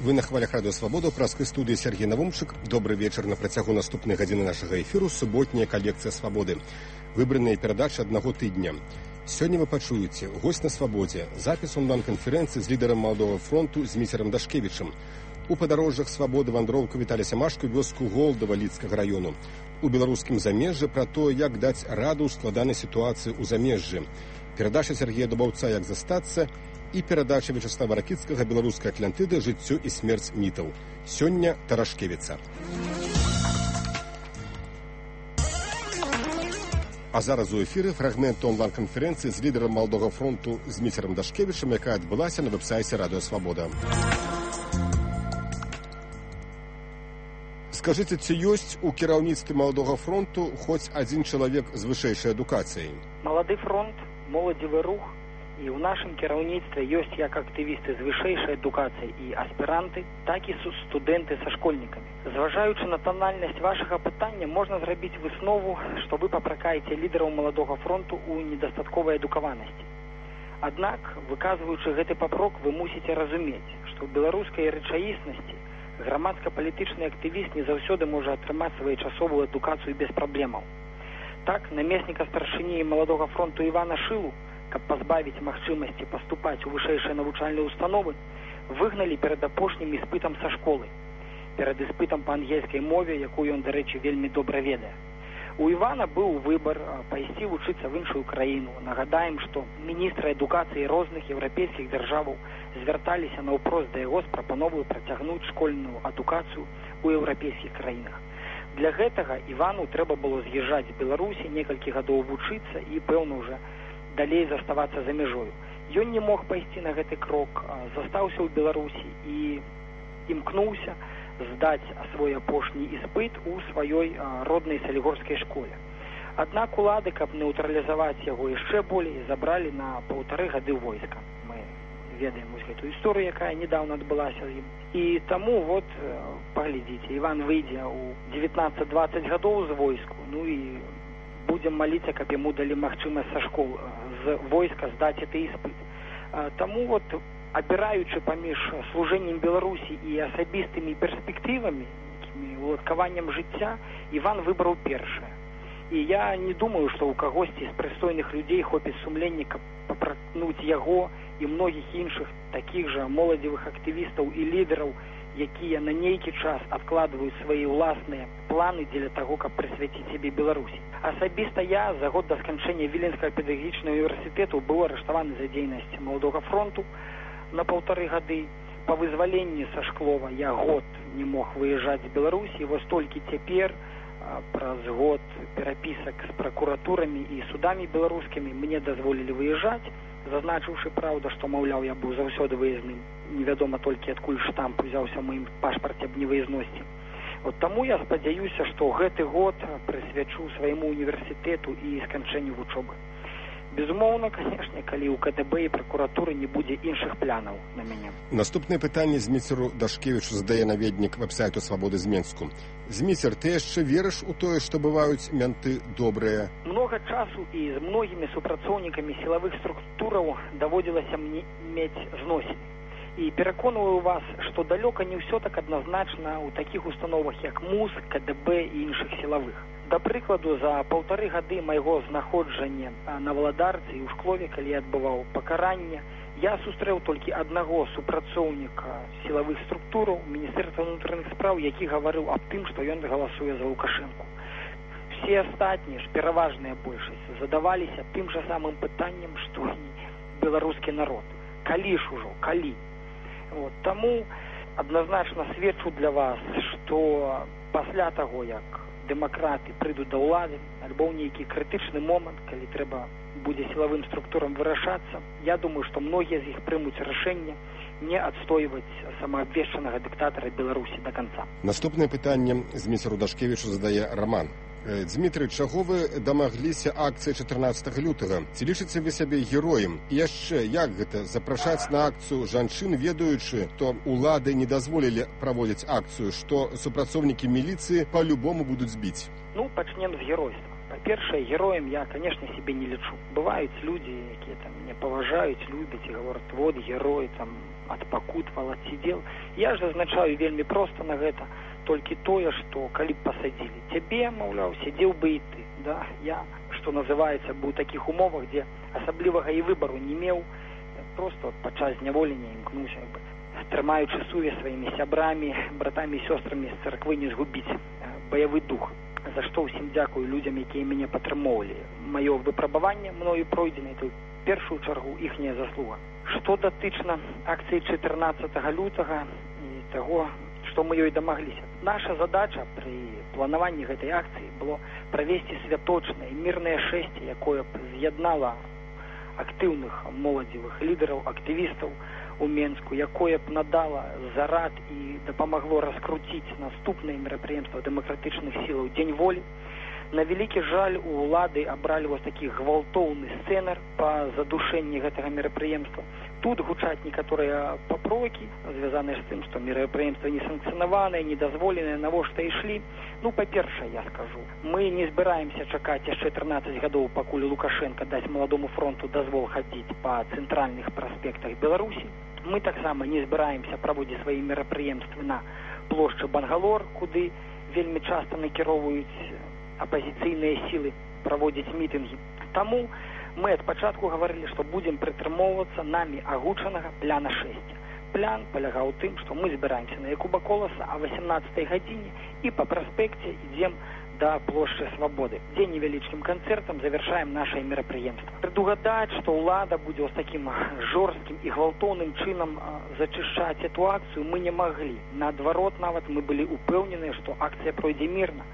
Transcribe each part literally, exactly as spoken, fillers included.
Вы на хвалях радыё Свабода, ў праскай студыі Сергей Навумчык. Добры вечар. На працягу наступнай гадзіны нашага эфіру суботняя калекцыя Свабоды. Выбраныя перадачы аднаго тыдня. Сёння вы пачуеце госць на Свабодзе, запіс онлайн-канферэнцыі з лідарам Маладога фронту Зміцерам Дашкевічам. У падарожжах Свабоды вандроўка Віталія Сямашка вёску Голдава Лідскага раёну. У беларускім замежжы пра тое, як даць раду ў складанай сітуацыі ў замежжы. Перадача Сергея Дубаўца «Як застацца» і перадача Вячаслава Ракіцкага «Беларуская Атлантыда. Жыццё і смерць мітаў». Сёння Тарашкевіца. А зараз у эфіры фрагмент онлайн-канферэнцыі з лідарам Маладога фронту Зміцерам Дашкевічам, якая адбылася на вэб-сайце радыё Свабода. Скажыце, ці ёсць у кіраўніцтве Маладога фронту хоць адзін чалавек з вышэйшай адукацыяй? Малады фронт, моладзевы рух, і ў нашым кіраўніцтве ёсць як актывісты з вышэйшай адукацыяй і аспіранты, так і студэнты са школьнікамі. Зважаючы на тональнасць вашага пытання, можна зрабіць выснову, што вы папракаеце лідараў Маладога фронту ў недастатковай адукаванасці. Аднак, выказваючы гэты папрок, вы мусіце разумець, што ў беларускай рэчаіснасці грамадска-палітычны актывіст не заўсёды можа атрымаць своечасовую адукацыю без праблемаў. Так, намесніка старшыні Маладога фронту Івана Шылу, каб пазбавіць магчымасці паступаць у вышэйшыя навучальныя установы, выгналі перад апошнім іспытам са школы, перад іспытам па ангельскай мове, якую ён, дарэчы, вельмі добра ведае. У Івана быў выбар пайсці вучыцца в іншую краіну. Нагадаем, што міністры адукацыі розных еўрапейскіх дзяржаваў звярталіся наўпрост да яго з прапановаю працягнуць школьную адукацыю ў еўрапейскіх краінах. Для гэтага Івану трэба было з'язджаць з Беларусі, некалькі гадоў вучыцца і, пэўна, ўжо далей заставацца за мяжою. Ён не мог пайсці на гэты крок, застаўся ў Беларусі і імкнуўся здаць свой апошні іспыт у сваёй роднай салігорскай школе. Аднак улады, каб нейтралізаваць яго яшчэ болей, забралі на паўтары гады войска. Мы ведаем вось гэтую гісторыю, якая недавно адбылася з ім. І таму, вот, паглядзіце, Іван выйдзе ў дзевятнаццаць-дваццаць гадоў з войску, ну і будзем маліцца, каб яму далі магчымасць са школ, з войска здаць гэты іспыт. Таму, вот, абіраючы паміж служэннем Беларусі і асабістымі перспектывамі, уладкаваннем жыцця, Іван выбраў першае. І я не думаю, што ў кагосьці з прыстойных людзей хопіць сумлення, каб папракнуць яго і многіх іншых такіх жа моладзевых актывістаў і лідараў, якія на нейкі час адкладваюць свае ўласныя планы дзеля таго, каб прысвяціць сябе Беларусі. Асабіста я за год да сканчэння Віленскага педагагічнага універсітэту быў арыштаваны за дзейнасць Маладога фронту на паўтары гады. Па вызваленні са Шклова я год не мог выязджаць з Беларусі, і вось толькі цяпер, праз год перапісак з пракуратурамі і судамі беларускімі, мне дазволілі выязджаць, зазначыўшы, праўда, што, маўляў, я быў заўсёды выязным. Невядома толькі, адкуль штамп узяўся ў маім пашпарце аб невыязнасці. От таму я спадзяюся, што гэты год прысвячу свайму універсітэту і сканчэнню вучобы. Безумоўна, канешне, калі ў ка дэ бэ і пракуратуры не будзе іншых планаў на мяне. Наступнае пытанне Зміцеру Дашкевічу задае наведнік вэб-сайту Свабоды з Менску. Зміцер, ты яшчэ верыш у тое, што бываюць менты добрыя? Многа часу і з многімі супрацоўнікамі сілавых структураў даводзілася мне мець зносіны. І пераконваю вас, што далёка не ўсё так адназначна ў такіх установах, як МУС, ка дэ бэ і іншых сілавых. Да прыкладу, за паўтары гады майго знаходжання на Валадарцы і ў Шклове, калі я адбываў пакаранне, я сустрэў толькі аднаго супрацоўніка сілавых структураў Міністэрства ўнутраных спраў, які гаварыў аб тым, што ён галасуе за Лукашэнку. Все астатнія ж, пераважная большасць, задаваліся тым жа самым пытаннем, што і беларускі народ. Калі ж ужо, калі? Вот, таму адназначна сведчу для вас, што пасля таго, як дэмакраты прыйдуць да ўлады, альбо ў нейкі крытычны момант, калі трэба будзе сілавым структурам вырашацца, я думаю, што многія з іх прымуць рашэнне не адстойваць самаабвешчанага дыктатара Беларусі да канца. Наступнае пытанне Зміцеру Дашкевічу задае Раман. Дмітрый, чаго вы дамагліся акцыі чатырнаццатага лютага? Ці лічыце вы сябе героем? І яшчэ, як гэта запрашаць на акцыю жанчын, ведаючы, што улады не дазволілі праводзіць акцыю, што супрацоўнікі міліцыі па-любому будуць збіць? Ну, пачнем з геройства. Па-першае, героем я, конечно, себе не лічу. Бываюць людзі, якія там мяне паважаюць, любяць і гавораць, вот герой, там, адпакутвал, адсидзел. Я ж зазначаю вельмі проста на гэта толькі тое, што калі б пасадзілі цябе, маўляў, сядзеў бы і ты. Да? Я, што называецца, быў у такіх умовах, дзе асаблівага і выбару не меў, просто падчас зняволення імкнуўся, як бы, трымаючы сувязь сваімі сябрамі, братамі і сёстрамі з царквы не згубіць баявы дух. За што ўсім дзякую людзям, якія мяне падтрымоўвалі. Маё выпрабаванне мною пройдзена, это ў першую чаргу іхняя заслуга. Што датычна акцыі чатырнаццатага лютага і таго, што мы ёй дамагліся. Наша задача пры планаванні гэтай акцыі было правесці святочнае мірнае шэсце, якое б з'яднала актыўных моладзевых лідараў, актывістаў у Менску, якое б надала зарад і дапамагло раскруціць наступнае мерапрыемства дэмакратычных сілаў Дзень волі. На вялікі жаль, у ўлады абралі вось такі гвалтоўны сцэнар па задушэнні гэтага мерапрыемства. Тут гучаць некаторыя папрокі, звязаныя з тым, што мерапрыемства не санкцыянаваныя, недазволеныя, навошта ішлі. Ну, па-першае, я скажу, мы не збіраемся чакаць яшчэ трынаццаць гадоў, пакуль Лукашенко дасць маладому фронту дазвол хадзіць па цэнтральных праспектах Беларусі. Мы таксама не збіраемся праводзіць свае мерапрыемствы на плошчы Бангалор, куды вельмі часта накіроўваюць апазіцыйныя сілы праводзіць мітынгі. Таму мы ад пачатку гаварылі, што будзем прытрымоўвацца намі агучанага пляна шэсця. Плян палягаў у тым, што мы збіраемся на Якуба Коласа о васемнаццатай гадзіне і па праспекце ідзем да плошчы Свабоды, дзе невялічкім канцэртам завяршаем нашае мерапрыемства. Прадугадаць, што ўлада будзе з такім жорсткім і гвалтоўным чынам зачышчаць эту акцыю, мы не маглі. Наадварот, нават мы былі упэўненыя, што акцыя пройдзе мірна,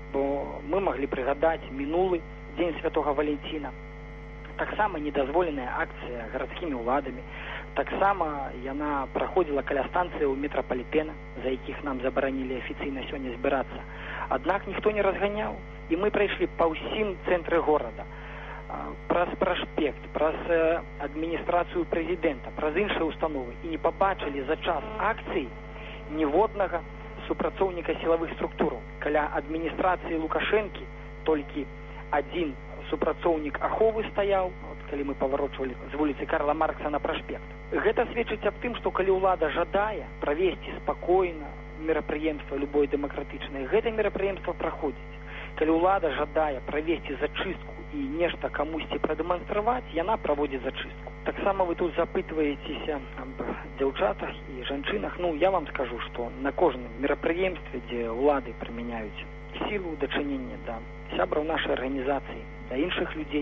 бо мы маглі прыгадаць мінулы дзень Святога Валенціна. Таксама недазволеная акцыя гарадскімі ўладамі. Таксама яна праходзіла каля станцыі метрапалітэна, за якіх нам забаранілі афіцыйна сёння збірацца. Аднак ніхто не разганяў, і мы прайшлі па ўсім цэнтры горада. Праз праспект, праз адміністрацыю прэзідэнта, праз іншыя установы, і не пабачылі за час акцыі ніводнага супрацоўніка сілавых структураў. Каля адміністрацыі Лукашэнкі толькі адзін супрацоўнік аховы стаяў, от, калі мы паварочвалі з вуліцы Карла Маркса на праспект. Гэта сведчыць аб тым, што калі ўлада жадае правесці спакойна мерапрыемства любое дэмакратычнае, гэта мерапрыемства праходзіць. Калі ўлада жадае правесці зачыстку і нешта камусьці прадэманстраваць, яна праводзіць зачыстку. Таксама вы тут запытваецеся аб дзяўчатах і жанчынах. Ну, я вам скажу, што на кожным мерапрыемстве, дзе ўлады прымяняюць сілу дачынення да сябраў нашай арганізацыі, да іншых людзей,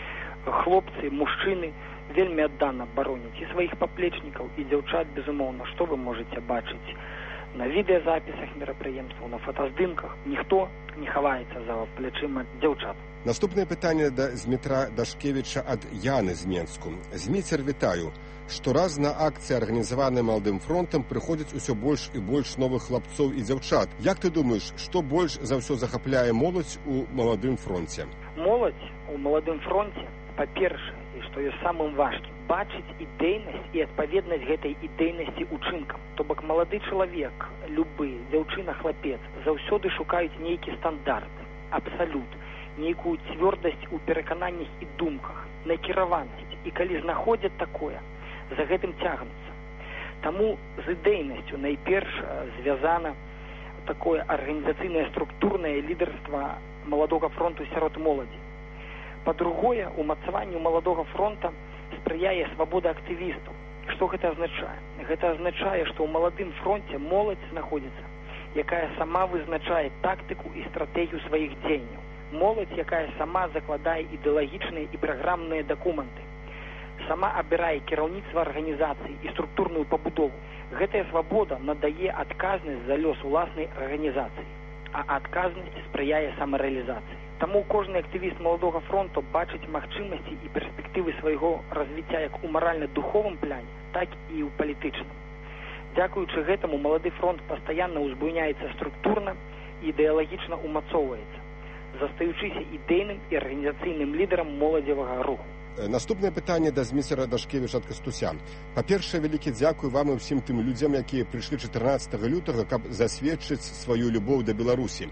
хлопцы, мужчыны вельмі аддана бароняць і сваіх паплечнікаў, і дзяўчат, безумоўна, што вы можаце бачыць на відэазапісах мерапрыемстваў, на фотаздымках. Ніхто не хаваецца за плячыма дзяўчат. Наступнае пытанне да Змітра Дашкевіча ад Яны з Менску. Зміцер, вітаю. Штораз на акцыі, арганізаваныя Маладым фронтам, прыходзяць усё больш і больш новых хлапцоў і дзяўчат. Як ты думаеш, што больш за ўсё захапляе моладзь у Маладым фронце? Моладзь у Маладым фронце, па-першае, і што ёсць самым важкім, бачыць ідэйнасць і адпаведнасць гэтай ідэйнасці ўчынкам. То бок малады чалавек, любы, дзяўчына, хлапец, заўсёды шукаюць нейкі стандарт, абсалют, нейкую цвёрдасць у перакананнях і думках, накіраванасць. І калі знаходзяць такое, за гэтым цягнуцца. Таму з ідэйнасцю найперш звязана такое арганізацыйнае структурнае лідарства Маладога фронту сярод моладзі. Па-другое, умацаванню Маладога фронта спрыяе свабода актывістаў. Што гэта азначае? Гэта азначае, што ў Маладым фронце моладзь знаходзіцца, якая сама вызначае тактыку і стратэгію сваіх дзеянняў. Моладзь, якая сама закладае ідэалагічныя і праграмныя дакументы. Сама абірае кіраўніцтва арганізацыі і структурную пабудову. Гэтая свабода надае адказнасць за лёс уласнай арганізацыі, а адказнасць спрыяе самарэалізацыі. Таму кожны актывіст Маладога фронту бачыць магчымасці і перспектывы свайго развіцця як у маральна-духовым пляне, так і ў палітычным. Дзякуючы гэтаму Малады фронт пастаянна ўзбуйняецца структурна і ідэалагічна умацоўваецца, застаючыся ідэйным і арганізацыйным лідарам моладзевага руху. Наступнае пытанне да Зміцера Дашкевіча ад Кастуся. Па-першае, вялікі дзякуй вам і ўсім тым людзям, якія прыйшлі чатырнаццатага лютага, каб засведчыць сваю любоў да Беларусі.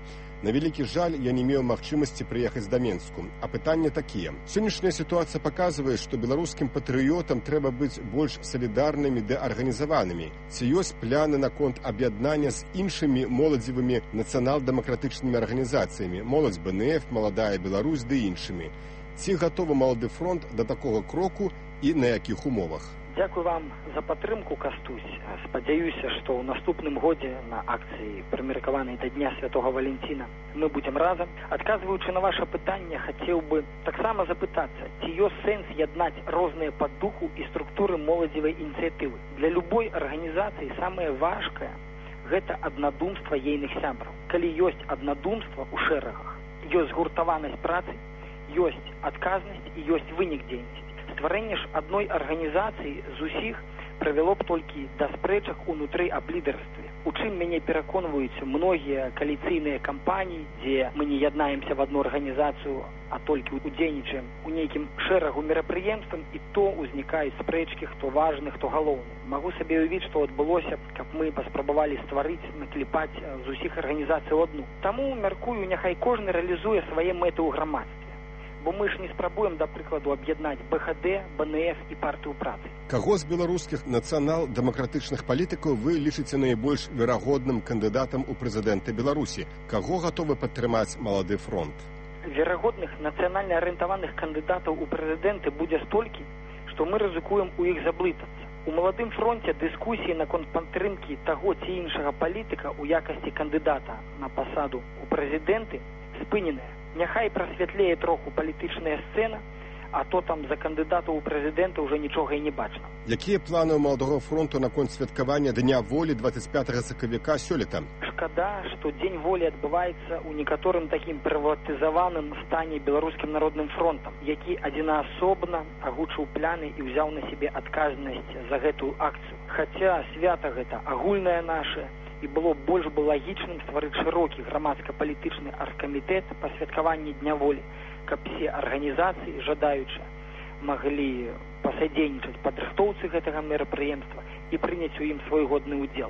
На вялікі жаль, я не меў магчымасці прыехаць да Менску. А пытанне такія. Сённяшняя сітуацыя паказвае, што беларускім патрыётам трэба быць больш салідарнымі ды арганізаванымі. Ці ёсць пляны наконт аб'яднання з іншымі моладзевымі нацыянал-дэмакратычнымі арганізацыямі, моладзь бэ эн эф, маладая Беларусь ды іншымі. Ці гатовы малады фронт да такога кроку і на якіх умовах? Дзякую вам за падтрымку, Кастусь. Спадзяюся, што ў наступным годзе на акцыі, прымеркаванай да Дня Святога Валентина, мы будзем разам. Адказваючы на ваше пытанне, хацеў бы таксама запытацца, ці ёсць сэнс яднаць розныя па духу і структуры моладзевай ініцыятывы. Для любой арганізацыі самае важкае – гэта аднадумства ейных сябраў. Калі ёсць аднадумства ў шэрагах, ёсць згуртаванасць працы, ёсць адказнасць і ёсць вынік дзейнасці. Стварэнне ж адной арганізацыі з усіх прывяло б толькі да спрэчак унутры аб лідарстве. У чым мяне пераконваюць многія кааліцыйныя кампаніі, дзе мы не яднаемся в одну арганізацыю, а толькі удзельнічаем у нейкім шэрагу мерапрыемствам, і то ўзнікаюць спрэчкі, хто важны, хто галоўны. Магу сабе ўявіць, што адбылося, каб мы паспрабавалі стварыць, накліпаць з усіх арганізацый одну. Таму, мяркую, няхай кожны рэалізуе свае мэты ў грамадстве. Бо мы ж не спрабуем, да прыкладу, аб'яднаць бэ ха дэ, бэ эн эф і партыю працы. Каго з беларускіх нацыянал-дэмакратычных палітыкаў вы лічыце найбольш верагодным кандыдатам у прэзідэнты Беларусі? Каго гатовы падтрымаць малады фронт? Верагодных нацыянальна арыентаваных кандыдатаў у прэзідэнты будзе столькі, што мы рызыкуем у іх заблытацца. У маладым фронце дыскусіі наконт падтрымкі таго ці іншага палітыка ў якасці кандыдата на пасаду у прэзідэнты спыненыя. Няхай прасвятлее троху палітычная сцэна, а то там за кандыдатаў у прэзідэнта ўжо нічога і не бачна. Якія планы ў маладога фронту наконт святкавання Дня волі двадцять пятага сакавіка сёлета? Шкада, што Дзень волі адбываецца ў некаторым такім прыватызаваным стане беларускім народным фронтам, які адзінаасобна агучыў пляны і ўзяў на сябе адказнасць за гэтую акцыю. Хаця свята гэта агульнае наше, і было больш бы лагічным стварыць шырокі грамадска-палітычны аргкамітэт па святкаванні Дня волі, каб все арганізацыі, жадаючыя, маглі пасадзейнічаць падрыхтоўцы гэтага мерапрыемства і прыняць у ім свой годны ўдзел.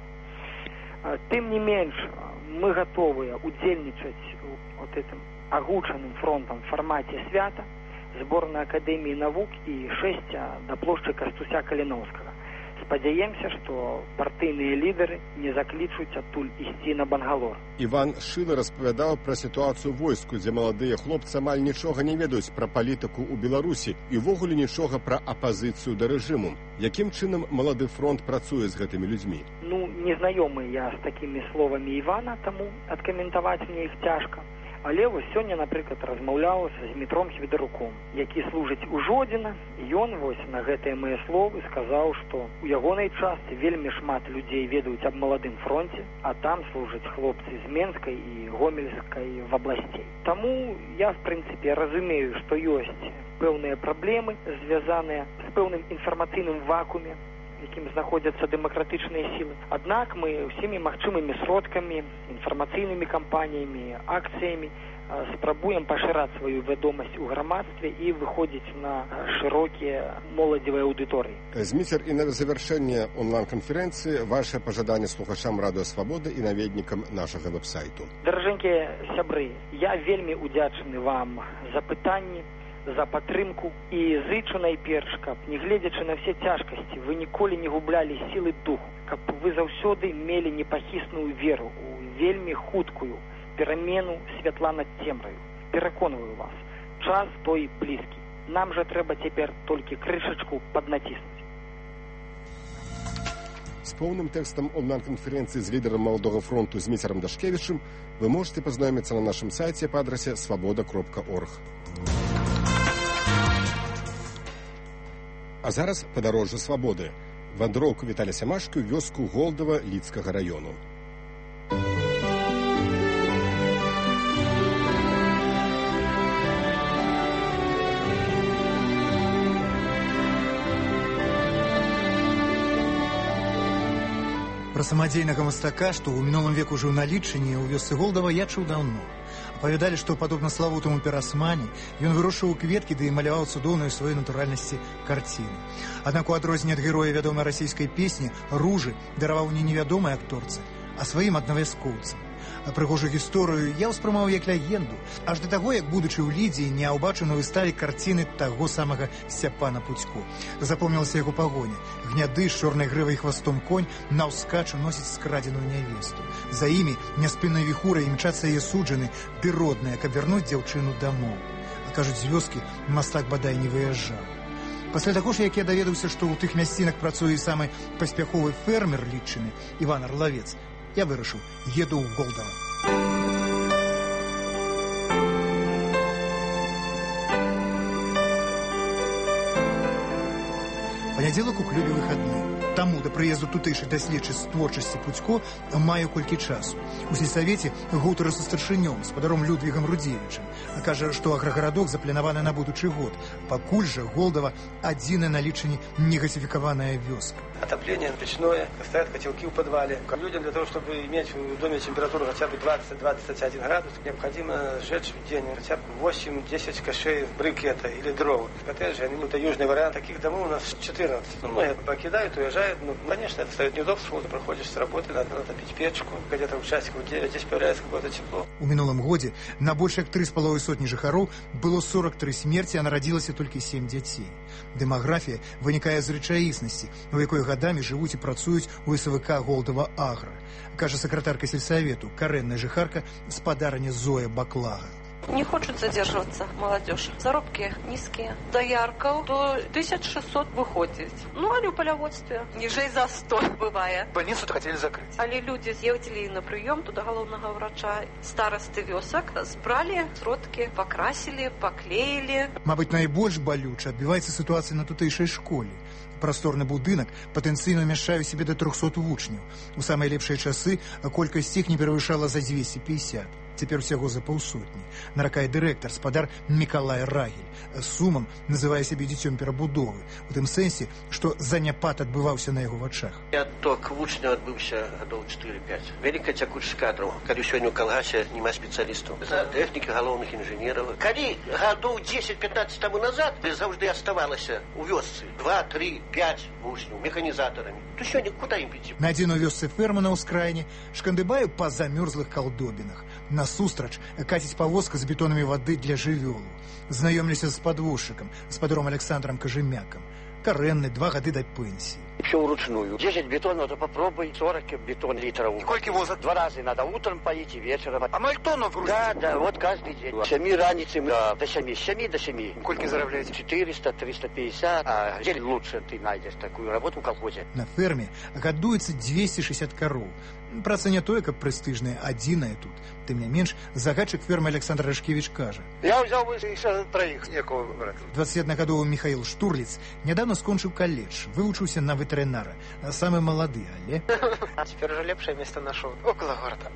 Тым не менш, мы гатовыя удзельнічаць у гэтым агучаным фронтам фармаце свята, зборнай акадэміі навук і шэсця да плошчы Кастуся Каліноўскага. Спадзяемся, што партыйныя лідары не заклічуць адтуль ісці на Бангалор. Іван Шыла распавядаў пра сітуацыю ў войску, дзе маладыя хлопцы амаль нічога не ведаюць пра палітыку ў Беларусі і ўвогуле нічога пра апазіцыю да рэжыму. Якім чынам малады фронт працуе з гэтымі людзьмі? Ну, не знаёмы я з такімі словамі Івана, таму адкаментаваць мне іх цяжка. Але вось сёння, напрыклад, размаўляў з Змітром Хведаруком, які служыць у Жодзіна, і ён вось на гэтыя мае словы сказаў, што у ягонай частцы вельмі шмат людзей ведаюць аб маладым фронце, а там служаць хлопцы з Менскай і Гомельскай вобласцей. Таму я, в прынцыпе, разумею, што ёсць пэўныя праблемы, звязаныя з пэўным інфармацыйным вакууме, якім знаходзяцца дэмакратычныя сілы. Аднак мы ўсімі магчымымі сродкамі, інфармацыйнымі кампаніямі, акцыямі спрабуем пашыраць сваю вядомасць у грамадстве і выходзіць на шырокія моладзевыя аўдыторыі. Зміцер, і на завяршэнне онлайн-канферэнцыі ваше пажаданне слухачам Радыё Свабода і наведнікам нашага вэб-сайту. Даражэнькія сябры, я вельмі удзячны вам за пытанні, за падтрымку і зычу найперш, каб, не гледзячы на все цяжкасці, вы ніколі не гублялі сілы духу, каб вы заўсёды мелі непахісную веру у вельмі хуткую перамену святла над цемраю. Пераконваю вас, час той блізкі. Нам жа трэба цяпер толькі крышачку паднаціснуць. З поўным тэкстам онлайн-канферэнцыі з лідарам маладога фронту Зміцерам Дашкевічым вы можете пазнаёміцца на нашым сайце па адрасе свабода кропка орг. А зараз падарожжа свабоды. Вандроўка Віталя Сямашкі ў вёску Голдава Лідскага раёну. Пра самадзейнага мастака, што ў мінулым веку жыў на Лідчыне, у вёсцы Голдава я чуў даўно. Апавядалі, што, падобна славутаму Пірасмане, ён вырушыў кветкі ды і маляваў цудоўныя ў сваёй натуральнасці карціны. Аднак у адрозненне ад героя вядомай расійскай песні, Ружы дараваў не невядомай акторцы, а сваім аднавяскоўцам. Прыгожую гісторыю я ўспрымаў як легенду, аж да таго, як, будучы ў Лідзіі, не ўбачыў на выставе карціны таго самага Сцяпана Пуцько. Запомнілася яго пагоня. Гняды з чорнай грывай хвастом конь наўскачу носіць скрадзеную нявесту. За імі няспыннай віхурай імчацца яе суджаны ды родныя, каб вярнуць дзяўчыну дамоў. А кажуць, з вёскі мастак бадай не выязджаў. Пасля таго ж, як я даведаўся, што ў тых мясцінах працуе самы паспяховы фермер Лідчыны, Іван Арлавец, я вырашыў, еду ў Голдава. Панядзелак у клубе выхадны. Таму да прыезду тутэйшай даследчыцы з творчасці Пуцько маю колькі часу. У сельсавеце гутары са старшынём, спадаром Людвігам Рудзевічам. Кажа, што аграгарадок запланаваны на будучы год. Пакуль жа Голдава адзіная на лічыні негасифікаваная вёска. Отопление печное, стоят котелки в подвале. Людям для того, чтобы иметь в доме температуру хотя бы двадцать — двадцать один градус, необходимо сжечь в день хотя бы восемь-десять кошей брикета или дрова. Коттеджи, они, это южный вариант, таких домов у нас четырнадцать. Ну, многие покидают, уезжают. Ну, конечно, это стоит неудобство. Вот проходишь с работы, надо натопить печку. Где-то в часиков девять, здесь появляется какое-то тепло. У мінулым годзе на больш як тры з паловай сотні жыхароў было сорок тры смерці, а нарадзілася толькі сем дзяцей. Дэмаграфія вынікае з рэчаіснасці, у якой гадамі жывуць і працуюць у эс вэ ка Голдава Агра, кажа сакратарка сельсавету, карэнная жыхарка, спадарня Зоя Баклага. Не хочет задерживаться молодежь. Заробки низкие. Доярков до тысячи шестисот выходит. Ну, а в поляводстве ниже за сто бывает. Больницу хотели закрыть. Але люди съездили на прием туда головного врача. Старосты вёсок сбрали сродки, покрасили, поклеили. Мабыць, найбольш балюча адбіваецца сітуацыя на тутэйшай школе. Прасторны будынак патэнцыйна ўмяшчае ў сябе да трохсот вучняў. У самыя лепшыя часы колькасць іх не перавышала за дзвесце пятьдесят. Цяпер усяго за паўсотні. Наракае дырэктар, спадар Мікалай Рагель. З сумам называе сябе дзіцём перабудовы. У тым сэнсе, што заняпад адбываўся на яго вачах. Адток вучняў адбыўся гадоў чатыры-пяць. Вялікая цякучасць кадраў. Калі сёння ў калгасе няма спецыялістаў. За тэхнікі, галоўных інжынераў. Калі гадоў дзесяць-пятнаццаць таму назад заўжды аставалася ў вёсцы два, тры, пяць вучняў механізатарамі, то сёння куды ім ідці? На адзін у вёсцы ферма на ўскраіне шкандыбаю па замёрзлых калдобінах. Насустрач каціць павозка з бетонамі вады для жывёлу. Знаёмлюся з падвозчыкам, спадаром Александром Кажемякам. Карэнны, два гады да пенсии. Все вручную. десять бетонов, то попробуй. сорок бетон литров. И сколько возят? Два раза надо утром поить и вечером. А ноль тонн грузить? Да, да, вот каждый день. С семи раницы да, до семи. С семи до семи. Сколько заробляете? четыреста — триста пятьдесят. А где лучше ты найдешь такую работу в колхозе? На ферме гадуецца двести шестьдесят коров. Праца не тое, каб прэстыжная, адзіная тут. Тым не менш, загадчык фермы Александр Рашкевич кажа. Я взял бы еще троих, некого брать. двадцатиаднагадовы Михаил Штурлиц нядаўна скончыў каледж, вывучыўся на ветэрынара. Самы малады, але... А теперь уже лепшее место нашел, около города.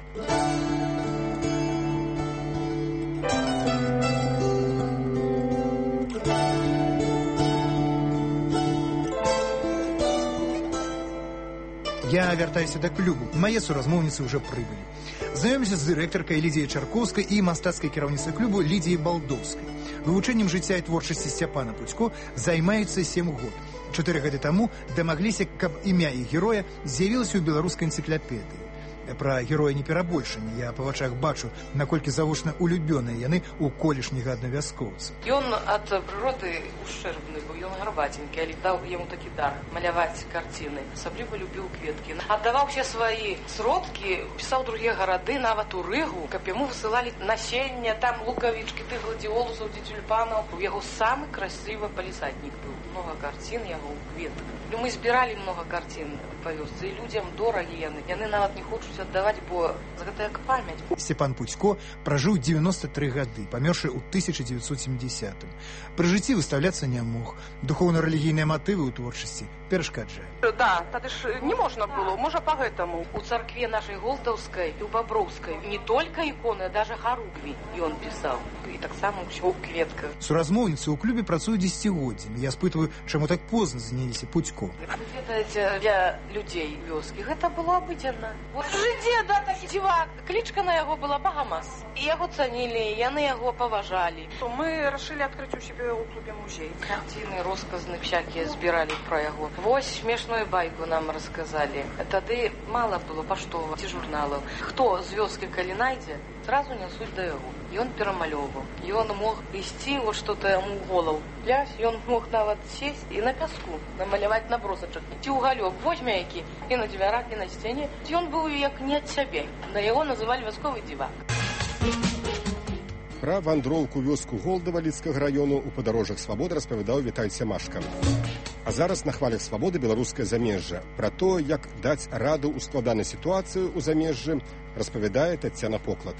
Я вяртаюся да клубу. Мае суразмоўніцы ўжо прыбылі. Знаёмлюся з дырэктаркай Лідзіяй Чаркоўскай і мастацкай кіраўніцай клубу Лідзіяй Балдоўскай. Вывучэннем жыцця і творчасці Сцяпана Пуцько займаюцца сем год. Чатыры гады таму дамагліся, каб імя іх героя з'явілася ў беларускай энцыклапедыі. Пра героя не перабольшання. Я па вачах бачу, наколькі завочна улюбёныя яны ў колішняга аднавяскоўца. Ён ад прыроды ушчэрбны быў, ён гарбатенькі, але даў яму такі дар маляваць карціны. Асабліва любіў кветкі. Аддаваў усе свае сродкі, пісаў другія гарады, нават у Рыгу, каб яму высылалі насенне, там лукавічкі, ты гладіолусаў, ці тюльпанаў. У яго самы красивы палісаднік быў. Много карцін яго ў кветках. Мы збіралі много карцін па вёсцы, і людзям дорагі яны. Яны нават не хочуць аддаваць, бо гэта як памяць. Сцяпан Пуцько пражыў девяносто три гады, памёршы ў тысяча девятьсот семидесятым. Пры жыцці выстаўляцца не мог. Духоўна-рэлігійныя матывы ў творчасці перашкаджаюць. Да, тады ж не можна было, можа па гэтаму. У царкве нашай Голдаўскай і ў Баброўскай не толькі іконы, а даже харукві ён пісаў. І таксама ўсё ў кветках. Суразмоўніцы ў клубе працуюць дзесяцігоддзямі. Я спытваю, чаму так позна заняліся Пуцько. Ведаеце, для людзей вёскі гэта было абыдзенна. Вот жыдзе, да, такі дзівак. Клічка на яго была Багамас. І яго цанілі, яны яго паважалі. Мы рашылі адкрыць у себе ў клубе музей. Карціны, розказны всякія збіралі пра яго. Вось смешную байку нам рассказали. Тады мало было паштовых ці журналаў. Хто з вёскі калі найдзе, сразу нясуць да яго. Ён перамалёваў. Ён мог ісці, вот што-то яму ў голову лясь, ён мог нават сесть і на пяску намаляваць набросачак. Ці ўгалёк возьме які і на дзвярах, і на сцяне. Ён быў як не ад сябе. На яго называлі вясковы дзівак. Пра вандроўку вёску Голдава Лідскага раёну ў падарожжах свабоды распавядаў Віталь Сямашка. А зараз на хвалях свабоды беларускае замежжа. Пра то, як даць раду ў складанай сітуацыі ў замежжы, распавядае Таццяна Поклад.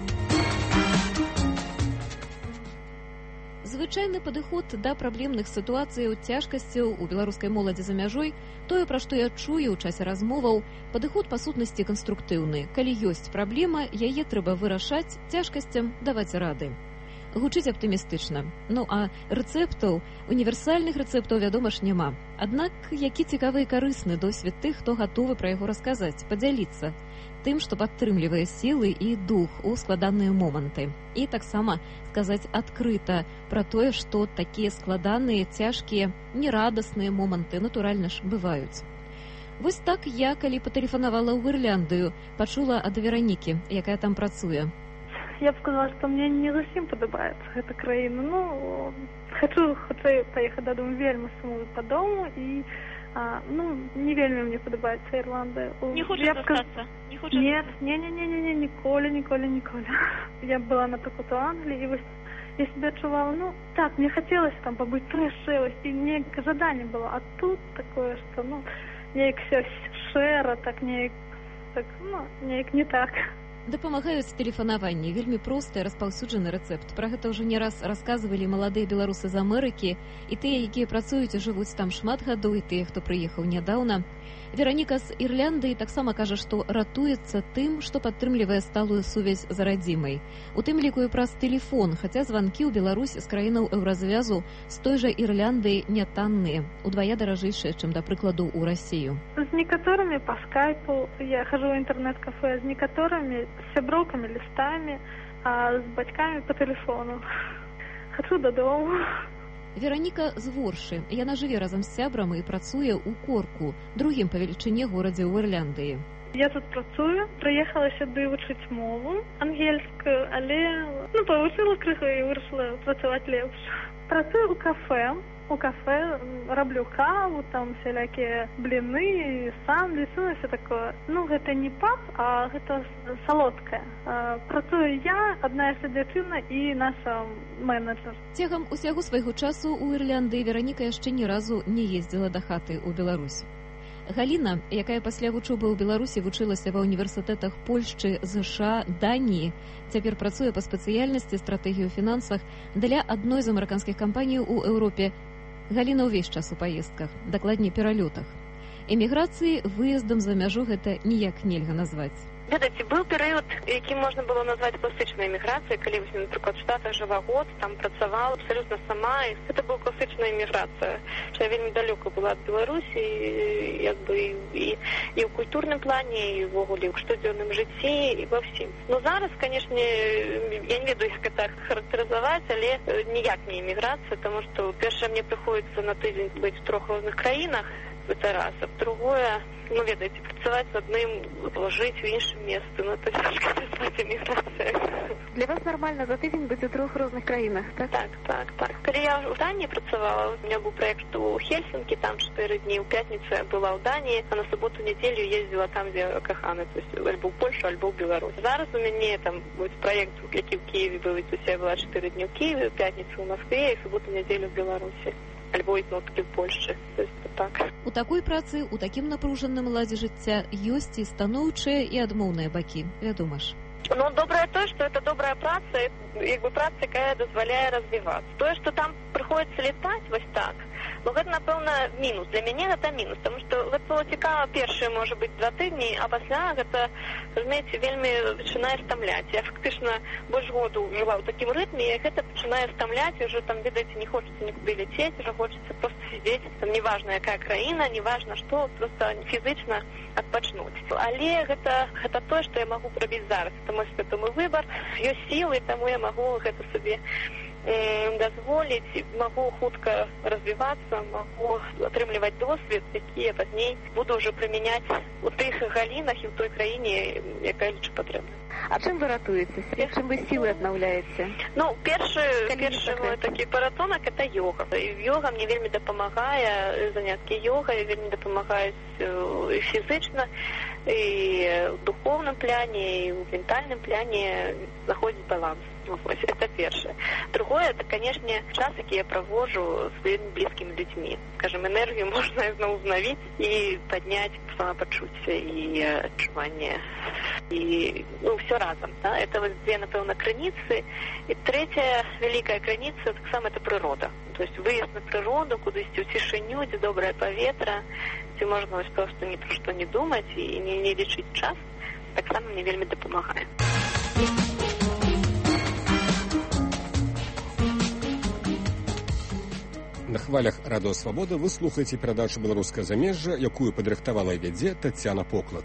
Звычайны падыход да праблемных сітуацыяў, цяжкасцяў у беларускай моладзі за мяжой, тое, пра што я чую ў часе размоваў, падыход па сутнасці канструктыўны. Калі ёсць праблема, яе трэба вырашаць, цяжкасцям даваць рады. Гучыць аптымістычна. Ну а рэцэптаў, універсальных рэцэптаў, вядома ж, няма. Аднак, які цікавы і карысны досвед тых, хто гатовы пра яго расказаць, падзяліцца тым, што падтрымлівае сілы і дух у складаныя моманты. І таксама сказаць адкрыта пра тое, што такія складаныя, цяжкія, нерадасныя моманты, натуральна ж, бываюць. Вось так я, калі патэлефанавала ў Ірландыю, пачула ад Веранікі, якая там працуе. Я б сказала, што мне не зусім падабаецца гэта краіна. Ну, хачу, хутчэй паехаць дадому, вельмі сумую па дому і а, ну, не вельмі мне падабаецца Ірландыя. Не хочаш застацца? Не хочаш? Нет, не-не-не-не, ніколі, ніколі, ніколі. Я была, напрыклад, у Англіі, і вось я себе адчувала, ну, так, мне хацелася там пабыць трэшэвасць, і неяк жаданне было, а тут такое, што, ну, неяк все шэра, так неяк, так, ну, неяк не так. Дапамагаюць тэлефанаванні, вельмі просты распаўсюджаны рэцэпт. Пра гэта ўжо не раз расказвалі маладыя беларусы з Амерыкі, і тыя, якія працуюць і жывуць там шмат гадоў, і тыя, хто прыехаў нядаўна. Вераніка з Ірландыі таксама кажа, што ратуецца тым, што падтрымлівае сталую сувязь з радзімай. У тым ліку і праз тэлефон, хаця званкі ў Беларусь з краінаў еўразвязу з той жа Ірландыі не танныя, удвая даражэйшыя, чым, да прыкладу, у Расію. З некаторымі па скайпу, я хожу ў інтэрнэт-кафе, з некаторымі сяброўкамі, лістамі, а з бацькамі па тэлефону. Хачу дадому. Вераніка з Воршы. Яна жыве разам з сябрам і працуе ў Корку, другім па велічыні горадзе ў Ірландыі. Я тут працую, прыехала сюды вучыць мову ангельскую, але ну, павучыла крыху і вырашыла працаваць лепш. Працую ў кафе. У кафе раблю каву, там всялякія бліны, сандвічы, ну, все такое. Ну, гэта не паб, а гэта салодкае. Працую я, адна яшчэ дзяўчына і наша менеджер. Цягам усяго свайго часу ў Ірландыі Вераніка яшчэ ні разу не ездзіла да хаты ў Беларусь. Галіна, якая пасля вучобы ў Беларусі вучылася ва універсітэтах Польшчы, ЗША, Даніі, цяпер працуе па спецыяльнасці стратэгію ў фінансах для адной з амерыканскіх кампаній у Еўропе. Галіна ўвесь час у паездках, дакладней пералётах. Эміграцыі выездам за мяжу гэта ніяк нельга назваць. Ведаеце, быў перыяд, які можна было назваць класычнай эміграцыяй, калі, напрыклад, в Штатах жыла год, там працавала абсалютна сама, і гэта была класычная эміграцыя. Што я вельмі далёка была ад Беларусі, як бы і, і ў культурным плане, і ўвогуле ў штодзённым жыцці, і ва ўсім. Ну, зараз, канешне, я не ведаю, як гэта характарызаваць, але ніяк не эміграцыя, таму што, першае, мне прыходзіцца на тыдзень быць у трох розных краінах, это раз, а другое, ну, ведаеце, працаваць в адным, жыць у іншым месцы, ну, это цяжка назваць эміграцыя. Для вас нормально за тыдзень быць у трох розных краінах, так? Так, так, так. Калі я ў Даніі працавала, у меня быў праект у Хельсінкі, там чатыры дні, у пятніцу я была ў Даніі, а на суботу-нядзелю ездзіла там, дзе каханы, то есть альбо ў Польшу, альбо ў Беларусь. Зараз у мяне там будзе праект, які ў Киеве быў, то есть я была чатыры дні ў Киеве, у пятніцу ў Москве і суботу-нядзелю ў Беларусі. Альбо ізноўкі ў Польшчы. То есть так. У такой працы, у такім напружаным ладзе жыцця ёсць і станоўчыя, і адмоўныя бакі, вядома ж. Ну, добрае тое, што это добрая праца, як бы праца, якая дазваляе развівацца. Тое, што там прыходзіцца летаць вось так, ну, гэта, напэўна, мінус. Для мяне гэта мінус, таму што гэта было цікава першыя, можа быць, два тыдні, а пасля гэта, разумееце, вельмі пачынае стамляць. Я фактычна больш году жыла ў такім рытме, і гэта пачынае стамляць, і ўжо там, ведаеце, не хочацца нікуды ляцець, ўжо хочацца проста сидзець, там неважна, якая краіна, неважна што, проста фізычна адпачнуць. Але гэта, гэта тое, што я магу прабіць зараз, таму што гэта мой выбар, ёсць сілы, таму я магу гэта сабе дазволіць, магу хутка развівацца, магу атрымліваць досвед, які я пазней буду ўжо прымяняць у тых галінах і ў той краіне, якая лічу патрэбна. А чым вы ратуецеся? Чым вы сілы аднаўляеце? Ну, першы, першы мой такі паратунак – это йога. Йога мне вельмі дапамагае, заняткі йогай вельмі дапамагаюць і фізычна, і в духовном плане, и в ментальном плане находить баланс. Это первое. Другое, это, конечно, час, який я провожу с своими близкими людьми. Скажем, энергию можно узнавить и поднять самопочувствие и отчувание. И, ну, все разом. Да? Это вот две, напевно, границы. И третья великая граница, так само, это природа. То есть выезд на природу, кудись у тишиню, где доброе поветра, где можно просто ни про что не думать и не, не лечить час, так само мне вельми допомагает. На хвалях Радыё Свабода вы слухаеце перадачу «Беларускае замежжа», якую падрыхтавала і вядзе Тацяна Поклад.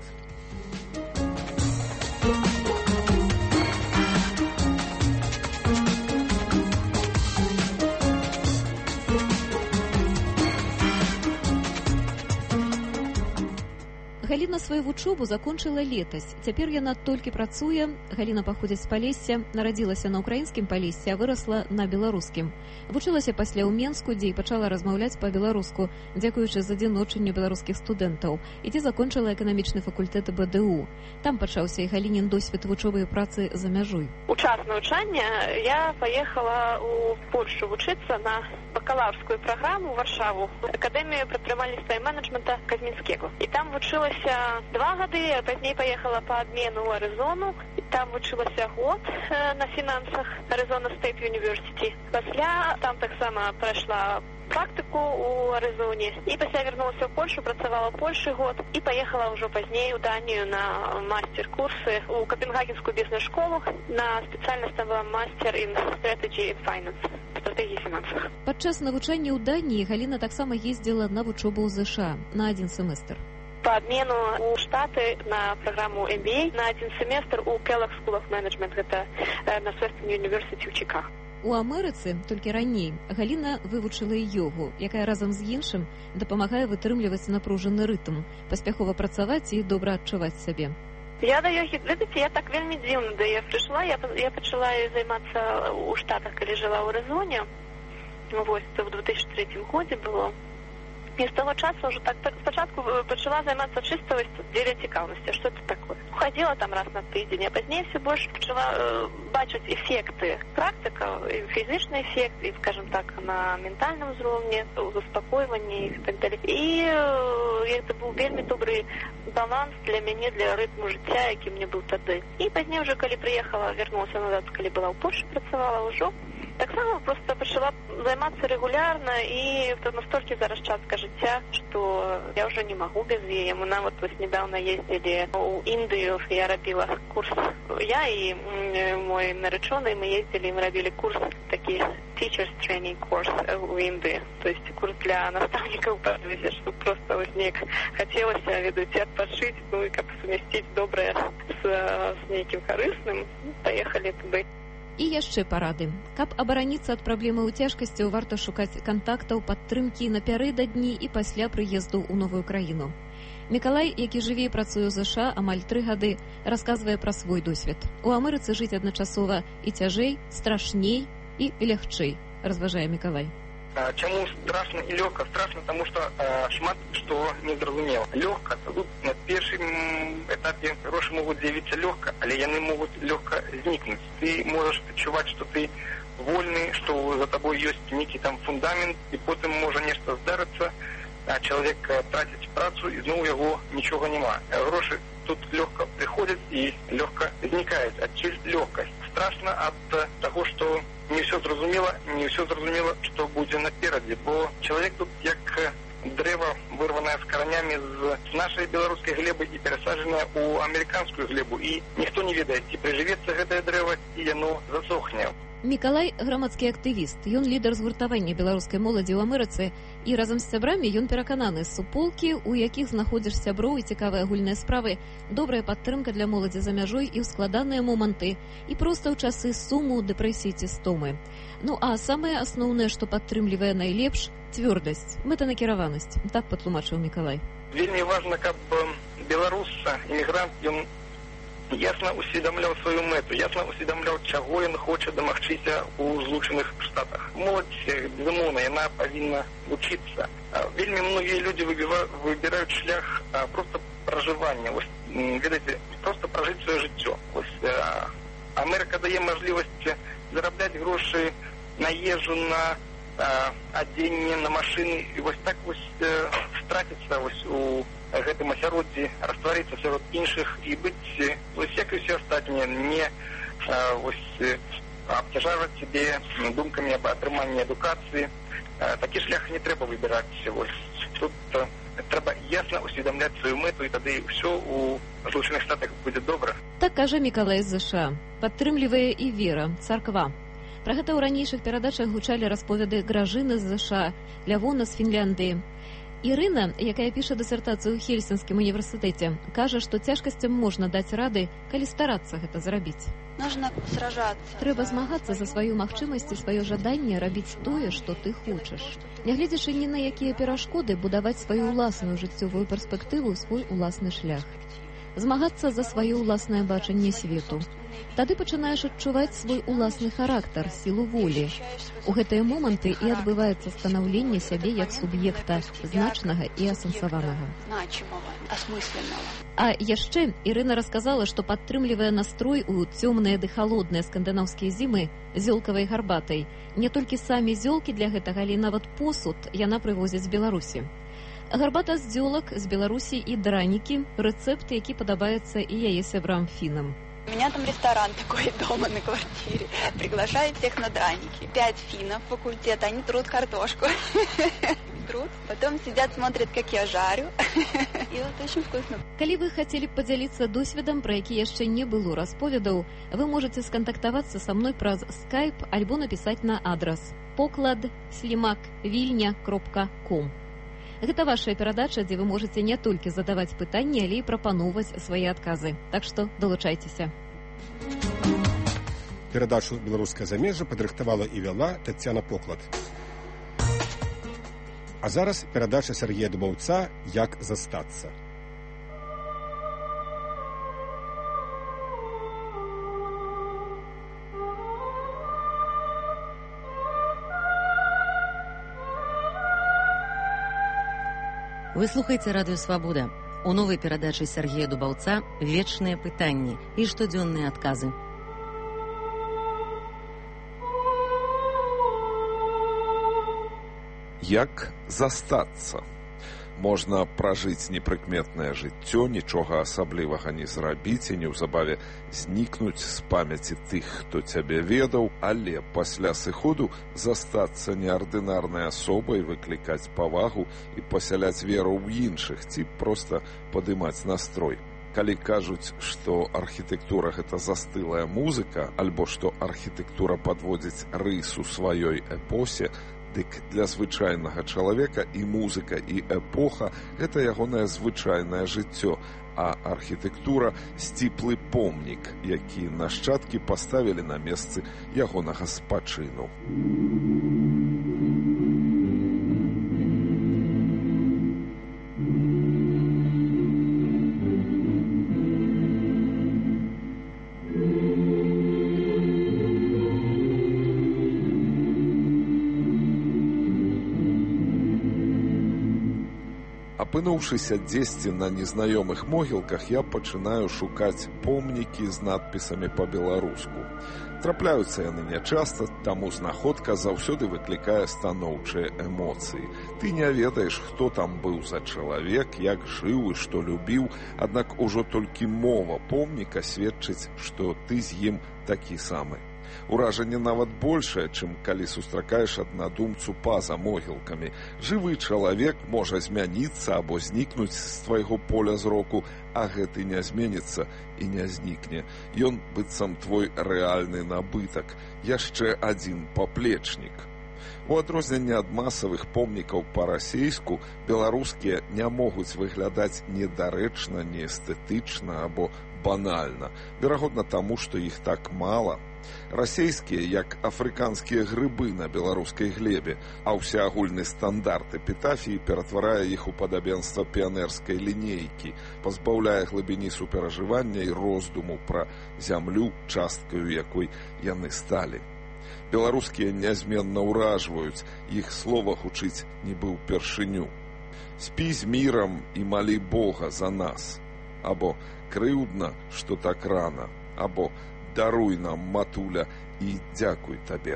Галіна сваю вучобу закончыла летась. Цяпер яна толькі працуе. Галіна паходзіць з Палесся, нарадзілася на ўкраінскім Палессі, а вырасла на беларускім. Вучылася пасля ў Менску, дзе і пачала размаўляць па-беларуску, дзякуючы задзіночанню беларускіх студэнтаў, і дзе закончыла эканамічны факультэт бэ дэ у. Там пачаўся і Галінін досвед вучобы і працы за мяжой. У час навучання я паехала ў Польшу вучыцца на бакалаўрскую праграму ў Варшаву, акадэмію прадпрымальніцтва і менеджмента Казмінскага. І там вучылася два гады, а пазней поехала по обмену в Аризону. И там вучилася год э, на финансах Arizona State University. Пасля там так само прошла практику у Аризоне. И после вернулась в Польшу, працавала в Польше год. И поехала уже позднее в Данию на мастер-курсы у Копенгагенскую бизнес-школу. На специальность там была мастер in strategy and finance. Стратегии финансов. Падчас навучання ў Данії Галіна таксама ездзіла на вучобу ў ЗША на один семестр. По обмену у Штаты на программу эм би эй на один семестр у Kellogg School of Management, это на Western University у Чикаго. У Амерыцы, толькі раней, Галіна вывучыла і йогу, якая разам з іншым дапамагае вытрымліваць напружаны рытм, паспяхова працаваць і добра адчуваць сябе. Я да йоги, видите, я так вельмі дзіўна, да я пришла, я, я почала займацца у Штатах, калі жила ў Аризоне, вот, это в две тысячи третьем году было. И с того часа уже так спочатку почала займаться чисто дзеля цікавості, что это такое. Ходила там раз на тиждень, а позднее все больше почала э, бачить эффекты практика, и физичный эффект, и, скажем так, на ментальном уровне, заспокоивании и так далее. И э, это был вельми добрый баланс для меня, для ритму життя, який мне был тогда. И позднее уже, коли приехала, вернулась назад, коли была у Польши, працевала уже, так само просто почала займаться регулярно, и это настолько зараз частка життя, что я уже не могу без ее. Мы нам вот, вот недавно ездили в Индию, я робила курс. Я и мой нареченный, мы ездили, мы робили курс, такие teachers training course в Индии. То есть курс для наставников по жизни, чтобы просто вот мне хотелось, ведь, подшить, ну и как совместить доброе с, с неким корыстным. Поехали туда. І яшчэ парады. Каб абараніцца ад праблемы ў цяжкасцяў, варта шукаць кантактаў, падтрымкі напярэдадні і пасля прыезду ў новую краіну. Мікалай, які жыве і працуе ў ЗША амаль тры гады, расказвае пра свой досвед. У Амерыцы жыць адначасова і цяжэй, страшней і лягчэй, разважае Мікалай. Чаму страшно і лёгка? Страшно, тому што э, шмат што не зразумела. Лёгка, тут на першым этапе грошы могуць з'явіцца лёгка, але яны могуць лёгка знікнуць. Ты можаш адчуваць, што ты вольны, што за табой ёсць нейкі там фундамент, і потым можа нешта здарыцца, а чалавек траціць працу, і зноў яго нічога няма. Грошы тут лёгка прыходзяць і лёгка знікаюць. Адсюль лёгкасць. Страшна ад таго, што не все зразумела, не все зразумела, что будет напереди, бо человек тут як древо, вырванное с коренями з нашей белорусской глебы и пересаженное у американскую глебу, и никто не ведает, ці приживется гэтае древо, и оно засохне. Мікалай грамадскі актывіст. Ён лідар згуртавання беларускай моладзі ў Амерыцы і разам з сябрамі ён перакананы, суполкі, у якіх знаходзіш сяброў і цікавыя агульныя справы, добрая падтрымка для моладзі за мяжой і ў складаныя моманты, і проста ў часы суму, дэпрэсіі ці стомы. Ну а самае асноўнае, што падтрымлівае найлепш, цвёрдасць, мэтанакіраванасць. Так патлумачыў Мікалай. Вельмі важна, каб беларус, эмігрант, ён ясна усведамляў сваю мэту, ясна усведамляў, чаго ён хоча дамагчыся ў Злучаных Штатах. Моладзь, безумоўна, яна павінна вучыцца. Вельмі многія людзі выбіраюць шлях проста пражывання. Вось, ведаеце, проста пражыць сваё жыццё. Вось, Амерыка дае мажлівасць зарабляць грошы на ежу, на адзенне, на машыны, і вось так вось страціцца вось у гэтым асяроддзі, растварыцца сярод іншых і быць, вось як і ўсе астатнія, не вось абцяжарваць сябе думкамі аб атрыманні адукацыі. Такі шлях не трэба выбіраць. Вось тут трэба ясна усведамляць сваю мэту, і тады ўсё у Злучаных Штатах будзе добра. Так кажа Мікалай з ЗША. Падтрымлівае і вера, царква. Пра гэта ў ранейшых перадачах гучалі расповеды Гражыны з ЗША, Лявона з Фінляндыі. Ірына, якая піша дысертацыю ў Хельсінскім універсітэце, кажа, што цяжкасцям можна даць рады, калі старацца гэта зрабіць. Трэба змагацца за сваю магчымасць і сваё жаданне рабіць тое, што ты хочаш. Нягледзячы ні на якія перашкоды, будаваць сваю ўласную жыццёвую перспектыву, свой уласны шлях. Змагацца за сваё ўласнае бачанне свету. Тады пачынаеш адчуваць свой уласны характар, сілу волі. У гэтыя моманты і адбываецца станаўленне сябе як суб'екта, значнага і асэнсаванага. А яшчэ Ірына расказала, што падтрымлівае настрой у цёмныя ды халодныя скандынаўскія зімы зёлкавай гарбатай. Не толькі самі зёлкі для гэтага, але нават посуд яна прывозіць з Беларусі. Гарбата з дзёлак з Беларусі і дранікі, рэцэпт, які падабаецца і яе сябрам-фінам. У меня там ресторан такой дома на квартире. Приглашают всех на драники. Пять финнов факультета, они трут картошку. Трут. Потом сидят, смотрят, как я жарю. И вот очень вкусно. Калі вы хацелі б падзяліцца досведам, пра які яшчэ не было расповедаў, вы можете скантактавацца са мной праз Skype альбо напісаць на адрас поклад слімак вільня кропка ком. Гэта вашая перадача, дзе вы можете не толькі задаваць пытанні, але і прапаноўваць свае адказы. Так што далучайцеся. Перадачу «Беларускае замежжа» падрыхтавала і вяла Таццяна Поклад. А зараз перадача Сергея Дубаўца «Як застацца». Вы слухаеце радыё «Свабода». У новай перадачы Сергея Дубаўца вечныя пытанні і штодзённыя адказы. Як застацца? Можна пражыць непрыкметнае жыццё, нічога асаблівага не зрабіць і неўзабаве знікнуць з памяці тых, хто цябе ведаў, але пасля сыходу застацца неардынарнай асобай, выклікаць павагу і пасяляць веру ў іншых ці проста падымаць настрой. Калі кажуць, што архітэктура – гэта застылая музыка, альбо што архітэктура падводзіць рысу сваёй эпосе, дык для звычайнага чалавека і музыка, і эпоха – гэта ягонае звычайнае жыццё, а архітэктура – сціплы помнік, які нашчадкі паставілі на месцы ягонага спачыну. Апынуўшыся дзесьці на незнаёмых могілках, я пачынаю шукаць помнікі з надпісамі па-беларуску. Трапляюцца яны нячаста, таму знаходка заўсёды выклікае станоўчыя эмоцыі. Ты не ведаеш, хто там быў за чалавек, як жыў і што любіў, аднак ужо толькі мова помніка сведчыць, што ты з ім такі самы. Уражанне нават большае, чым калі сустракаеш аднадумцу па-за могілкамі. Жывы чалавек можа змяніцца або знікнуць з твайго поля зроку, а гэты не зменіцца і не знікне. Ён быццам твой рэальны набытак, яшчэ адзін паплечнік. У адрозненне ад масавых помнікаў па-расейску, беларускія не могуць выглядаць недарэчна, неэстэтычна або банальна, верагодна таму, што іх так мала. Расейскія, як афрыканскія грыбы на беларускай глебе, а ўсеагульны стандарт эпітафіі ператварае іх у падабенства піянерскай лінейкі, пазбаўляе глыбіні суперажывання і роздуму пра зямлю, часткаю якой яны сталі. Беларускія нязменна ўражваюць, іх слова гучыць нібы ўпершыню. «Спі з мірам і малі Бога за нас», або «Крыўдна, што так рана», або «Даруй нам, матуля, і дзякуй табе».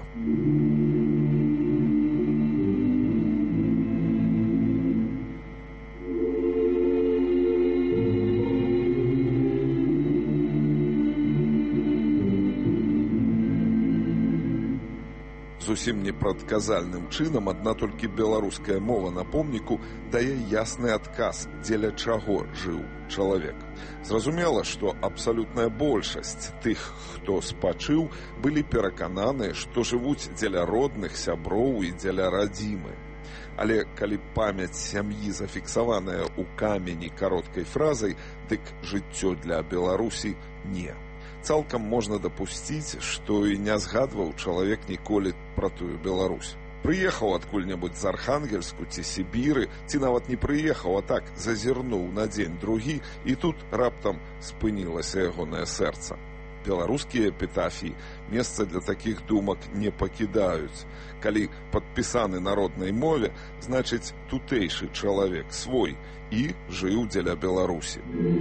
Зусім непрадказальным чынам адна толькі беларуская мова на помніку дае ясны адказ, дзеля чаго жыў чалавек. Зразумела, што абсалютная большасць тых, хто спачыў, былі перакананыя, што жывуць дзеля родных, сяброў і дзеля радзімы. Але калі памяць сям'і зафіксаваная ў камені кароткай фразай, дык жыццё для Беларусі не. Цалкам можна дапусціць, што і не згадваў чалавек ніколі пра тую Беларусь. Прыехаў адкуль-небудзь з Архангельску ці Сібіры, ці нават не прыехаў, а так зазірнуў на дзень-другі, і тут раптам спынілася ягонае сэрца. Беларускія эпітафіі месца для такіх думак не пакідаюць. Калі падпісаны на роднай мове, значыць тутэйшы чалавек свой і жыў дзеля Беларусі.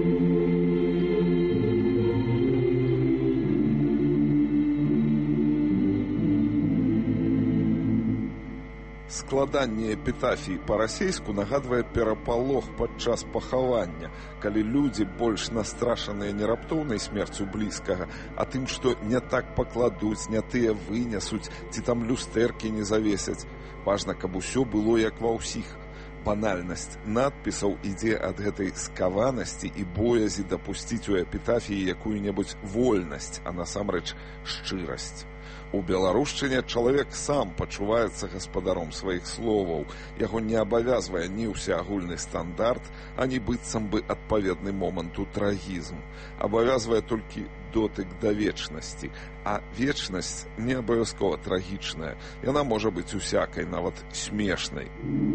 Складанне эпітафіі па-расейску нагадвае перапалох падчас пахавання, калі людзі больш настрашаныя не раптоўнай смерцю блізкага, а тым, што не так пакладуць, не тыя вынесуць, ці там люстэркі не завесяць. Важна, каб усё было як ва ўсіх. Банальнасць надпісаў ідзе ад гэтай скаванасці і боязі дапусціць у эпітафіі якую-небудзь вольнасць, а насамрэч шчырасць. У беларушчыне чалавек сам пачуваецца гаспадаром сваіх словаў. Яго не абавязвае ні ўсеагульны стандарт, ані быццам бы адпаведны моманту трагізм. Абавязвае толькі дотык да вечнасці. А вечнасць не абавязкова трагічная. Яна можа быць усякай, нават смешнай.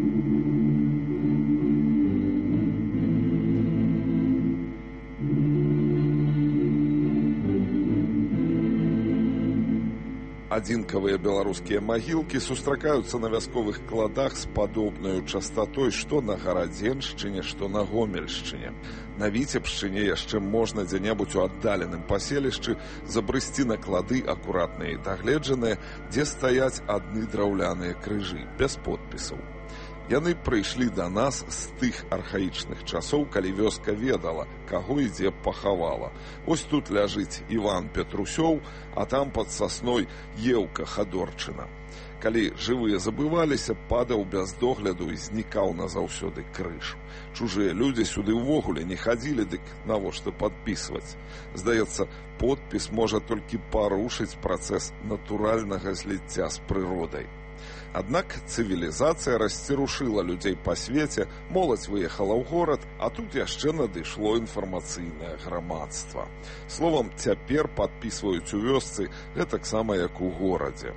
Адзінкавыя беларускія магілкі сустракаюцца на вясковых кладах з падобнаю частатой што на Гарадзеншчыне, што на Гомельшчыне. На Віцебшчыне яшчэ можна дзе-небудзь у аддаленым паселішчы забрысці на клады акуратныя і дагледжаныя, дзе стаяць адны драўляныя крыжы, без подпісаў. Яны прыйшлі да нас з тых архаічных часоў, калі вёска ведала, каго і дзе пахавала. Вось тут ляжыць Іван Петрусёў, а там пад сасной Еўка Хадорчына. Калі жывыя забываліся, падаў без догляду і знікаў назаўсёды крыж. Чужыя людзі сюды ўвогуле не хадзілі, дык навошта падпісваць? Здаецца, подпіс можа толькі парушыць працэс натуральнага зліцця з прыродай. Аднак цывілізацыя расцірушыла людзей па свеце, моладзь выехала ў горад, а тут яшчэ надышло інфармацыйнае грамадства. Словам, цяпер падпісваюць у вёсцы гэтаксама, як у горадзе.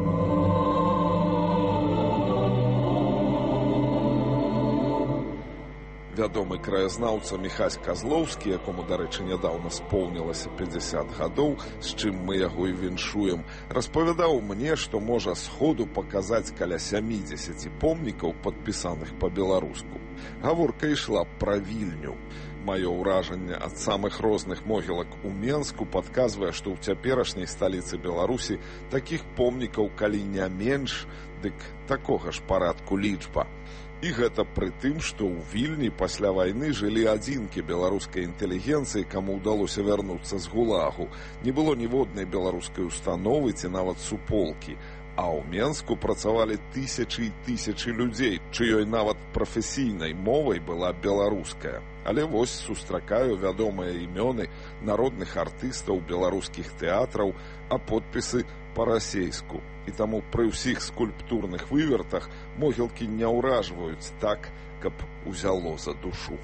Вядомы краязнаўца Міхась Казлоўскі, якому, дарэчы, нядаўна споўнілася пяцьдзясят гадоў, з чым мы яго і віншуем, распавядаў мне, што можа сходу паказаць каля сямідзесяці помнікаў, падпісаных па-беларуску. Гаворка ішла пра Вільню. Маё ўражанне ад самых розных могілак у Менску падказвае, што ў цяперашняй сталіцы Беларусі такіх помнікаў, калі не менш, дык такога ж парадку лічба. І гэта пры тым, што ў Вільні пасля вайны жылі адзінкі беларускай інтэлігенцыі, каму ўдалося вярнуцца з гулагу. Не было ніводнай беларускай установы ці нават суполкі. А ў Менску працавалі тысячы і тысячы людзей, чыёй нават прафесійнай мовай была беларуская. Але вось сустракаю вядомыя імёны народных артыстаў беларускіх тэатраў, а подпісы па-расейску. І таму пры ўсіх скульптурных вывертах могілкі не ўражваюць так, каб узяло за душу.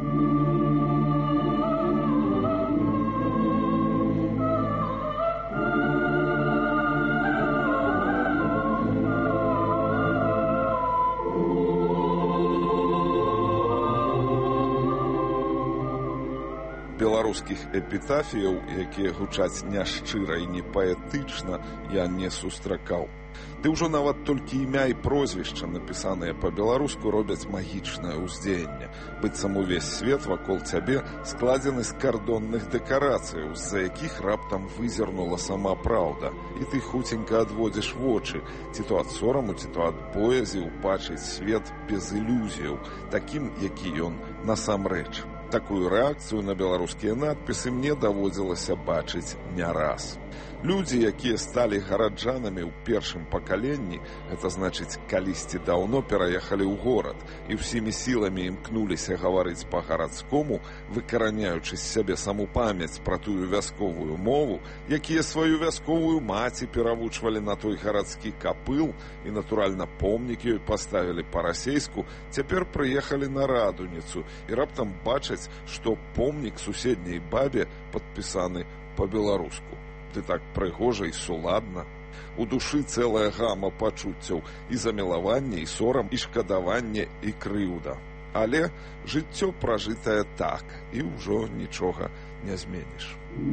Беларускіх эпітафіяў, якія гучаць няшчыра і не паэтычна, я не сустракаў. Ды ўжо нават толькі імя і прозвішча, напісаныя па-беларуску, робяць магічнае ўздзеянне. Быццам увесь свет вакол цябе складзены з кардонных дэкарацыяў, з-за якіх раптам вызірнула сама праўда. І ты хуценька адводзіш вочы, ці то ад сораму, ці то ад боязі ўбачыць свет без ілюзіяў, такім, які ён насамрэч. Такую рэакцыю на беларускія надпісы мне даводзілася бачыць не раз. Людзі, якія сталі гараджанамі ў першым пакаленні, гэта значыць, калісьці даўно пераехалі ў горад і ўсімі сіламі імкнуліся гаварыць па-гарадскому, выкараняючы з сябе саму памяць пра тую вясковую мову, якія сваю вясковую маці перавучвалі на той гарадскі капыл і, натуральна, помнікі ёй паставілі па-расейску, цяпер прыехалі на Радуніцу і раптам бачаць, што помнік суседняй бабе падпісаны па-беларуску. Ды так прыгожа і суладна. У душы цэлая гама пачуццяў і замілаванне, і сорам, і шкадаванне, і крыўда. Але жыццё пражытае так, і ўжо нічога не зменіш.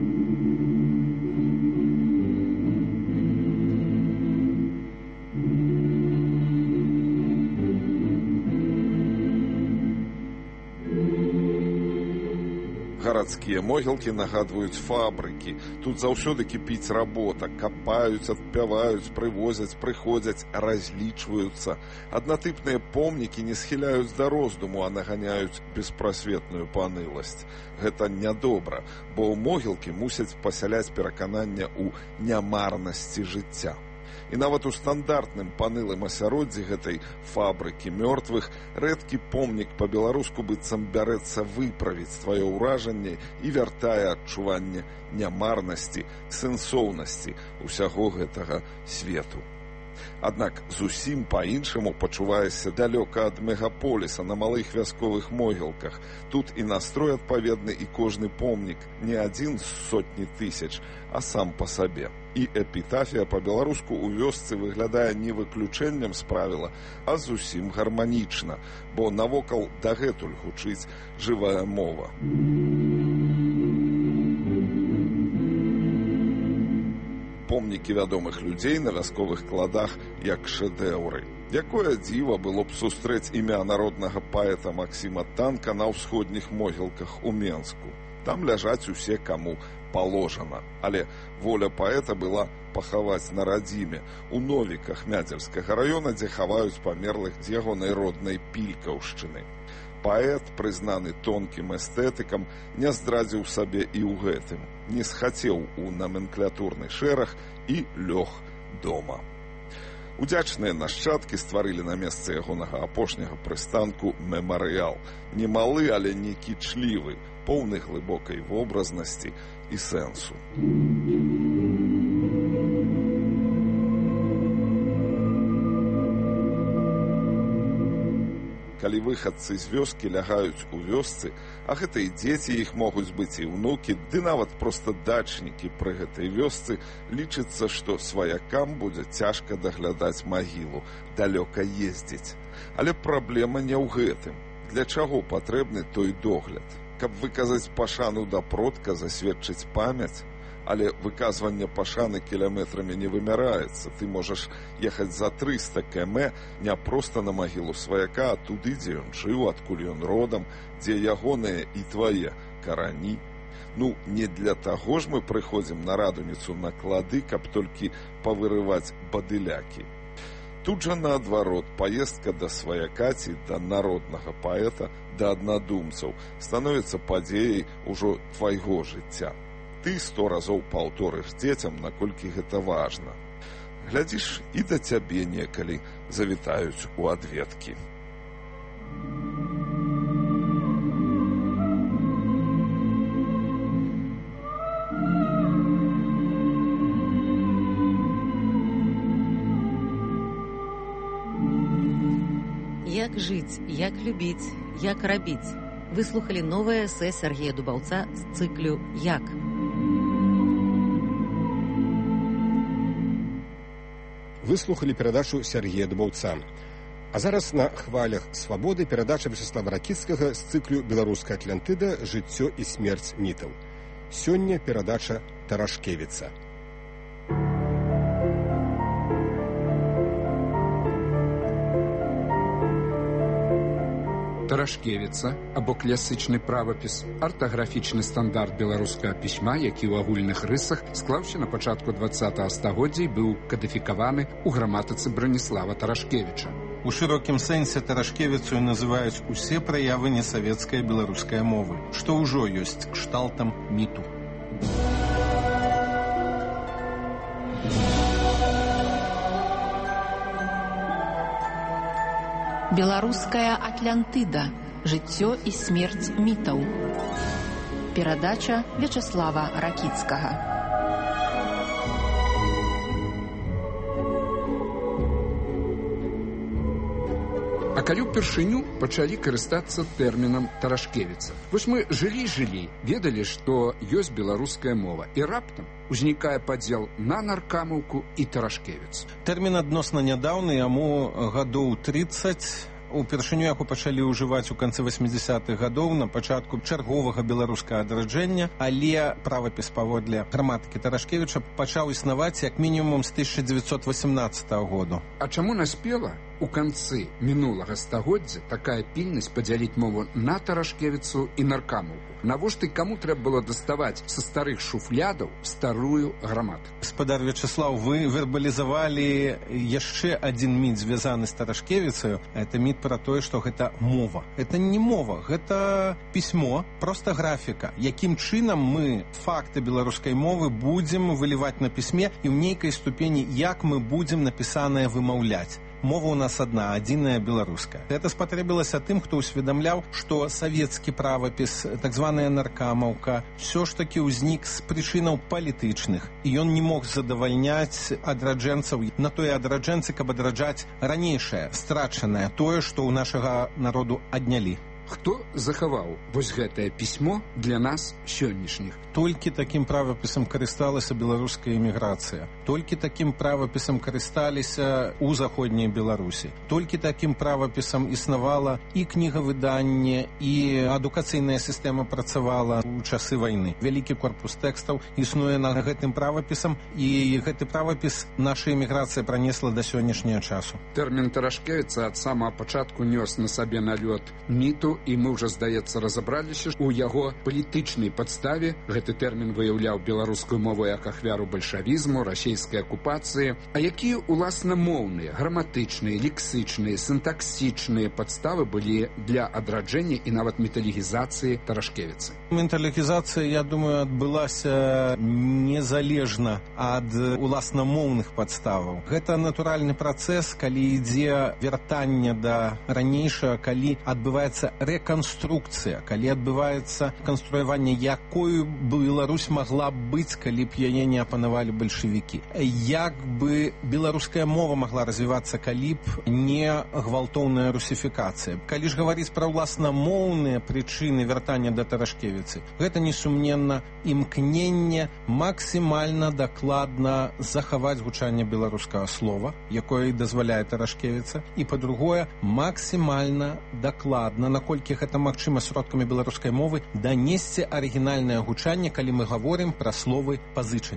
Гарадскія могілкі нагадваюць фабрыкі. Тут заўсёды кіпіць работа. Капаюць, адпяваюць, прывозяць, прыходзяць, разлічваюцца. Аднатыпныя помнікі не схіляюць да роздуму, а наганяюць беспрасветную паныласць. Гэта нядобра, бо ў могілкі мусяць пасяляць пераканання ў нямарнасці жыцця. І нават у стандартным панылым асяроддзі гэтай фабрыкі мёртвых рэдкі помнік па-беларуску быццам бярэцца выправіць тваё ўражанне і вяртае адчуванне нямарнасці, сэнсоўнасці ўсяго гэтага свету. Аднак зусім па-іншаму пачуваешся далёка ад мегаполіса на малых вясковых могілках. Тут і настрой адпаведны, і кожны помнік не адзін з сотні тысяч, а сам па сабе. І эпітафія па-беларуску ў вёсцы выглядае не выключэннем з правіла, а зусім гарманічна, бо навокал дагэтуль гучыць жывая мова. Помнікі вядомых людзей на вясковых кладах як шэдэўры. Якое дзіва было б сустрэць імя народнага паэта Максіма Танка на ўсходніх могілках у Менску. Там ляжаць усе, каму паложана. Але воля паэта была пахаваць на радзіме, у Новіках Мядзельскага раёна, дзе хаваюць памерлых з ягонай роднай Пількаўшчыны. Паэт, прызнаны тонкім эстэтыкам, не здрадзіў сабе і ў гэтым. Не схацеў у наменклятурны шэраг і лёг дома. Удзячныя нашчадкі стварылі на месцы ягонага апошняга прыстанку мемарыял. Не малы, але не кічлівы, поўны глыбокай вобразнасці і сэнсу. Калі выхадцы з вёскі лягаюць у вёсцы, а гэта і дзеці іх могуць быць і ўнукі, ды нават проста дачнікі пры гэтай вёсцы, лічыцца, што сваякам будзе цяжка даглядаць магілу, далёка ездзіць. Але праблема не ў гэтым. Для чаго патрэбны той догляд? Каб выказаць пашану да продка, засведчыць памяць? Але выказванне пашаны кіляметрамі не вымяраецца. Ты можаш ехаць за трыста кіламетраў не проста на магілу сваяка, а туды, дзе ён жыў, адкуль ён родам, дзе ягоныя і твае карані. Ну, не для таго ж мы прыходзім на Радуніцу на клады, каб толькі павырываць бадылякі. Тут жа наадварот, паездка да сваяка ці да народнага паэта, да аднадумцаў становіцца падзеяй ужо твайго жыцця. Ты сто разоў паўторыш дзецям, наколькі гэта важна. Глядзіш, і да цябе некалі завітаюць у адведкі. Як жыць, як любіць, як рабіць. Вы слухалі новае эсэ Сергея Дубаўца з цыклю «Як». Вы слухалі перадачу Сергея Дубаўца. А зараз на хвалях свабоды перадача Вячеслава Ракіцкага з цыклю «Беларуская Атлантыда. Жыццё і смерць мітаў». Сёння перадача Тарашкевіца. Тарашкевіца, або класічны правапіс, артаграфічны стандарт беларускага пісьма, які ў агульных рысах склаўся на пачатку дваццатага стагоддзя і быў кадыфікаваны ў граматыцы Браніслава Тарашкевіча. У шырокім сэнсе Тарашкевіцу называюць усе праявы несавецкай беларускай мовы, што ўжо ёсць кшталтам міту. Беларуская Атлантыда. Жыццё і смерць мітаў. Перадача Вячеслава Ракіцкага. А калі ўпершыню пачалі карыстацца тэрмінам Тарашкевіца. Вось мы жылі-жылі, ведалі, што ёсць беларуская мова, і раптам узнікае падзел на наркамаўку і Тарашкевіц. Тэрмін адносна нядаўны, яму гадоў трыццаць. Упершыню яго пачалі ўжываць у канцы васьмідзясятых гадоў на пачатку чарговага беларускага адраджэння, але правапіс паводле граматыкі Тарашкевіча пачаў існаваць як мінімум з тысяча дзевяцьсот васямнаццатага году. А чаму наспела у канцы мінулага стагоддзя такая пільнасць падзяліць мову на Тарашкевіцу і наркамаўку? Навошта каму трэба было даставаць са старых шуфлядаў старую граматыку? Гаспадар Вячеслав, вы вербалізавалі яшчэ адзін міт, звязаны з Тарашкевіцаю. Это міт пра тое, што гэта мова. Это не мова, гэта пісьмо, проста графіка. Якім чынам мы факты беларускай мовы будзем выліваць на пісьме і ў нейкай ступені, як мы будзем напісанае вымаўляць. Мова у нас одна, адзіная беларуская. Это спатрэбілася тым, хто ўсведамляў, што савецкі правапіс, так званая наркамаўка, ўсё ж такі ўзнік з прычынаў палітычных. І ён не мог задавальняць адраджэнцаў на тое адраджэнцы, каб адраджаць ранейшае, страчанае, тое, што ў нашага народу аднялі. Хто захаваў вось гэтае пісьмо для нас сённяшніх? Толькі такім правапісам карысталася беларуская эміграцыя. Толькі такім правапісам карысталіся ў заходняй Беларусі. Толькі такім правапісам існавала і кнігавыданне, і адукацыйная сістэма працавала ў часы вайны. Вялікі корпус тэкстаў існуе на гэтым правапісам, і гэты правапіс наша эміграцыя пранесла да сённяшняга часу. Тэрмін Тарашкевіца ад самага пачатку нёс на сабе налёт міту, і мы ўжо, здаецца, разабраліся ў яго палітычнай падставе. Гэты тэрмін выяўляў беларускую мову як ахвяру бальшавізму, расійскай акупацыі. А якія уласнамоўныя, граматычныя, лексычныя, сінтаксічныя падставы былі для адраджэння і нават металогізацыі Тарашкевіцы? Металогізацыя, я думаю, адбылася незалежна ад уласнамоўных падставаў. Гэта натуральны працэс, калі ідзе вяртанне да ранейшага, калі адбываецца рэканструкцыя, калі адбываецца канструяванне, якою Беларусь магла б быць, калі б яе не апанавалі бальшавікі. Як бы беларуская мова магла развівацца, калі б не гвалтоўная русіфікацыя. Калі ж гаварыць пра ўласнамоўныя прычыны вяртання да Тарашкевіцы, гэта несумненна імкненне максімальна дакладна захаваць гучанне беларускага слова, якое дазваляе Тарашкевіца, і, па-другое, максімальна дакладна, наколькі гэта магчыма сродкамі беларускай мовы, данесці арыгінальнае гучанне, калі мы гаворым пра словы пазычанні.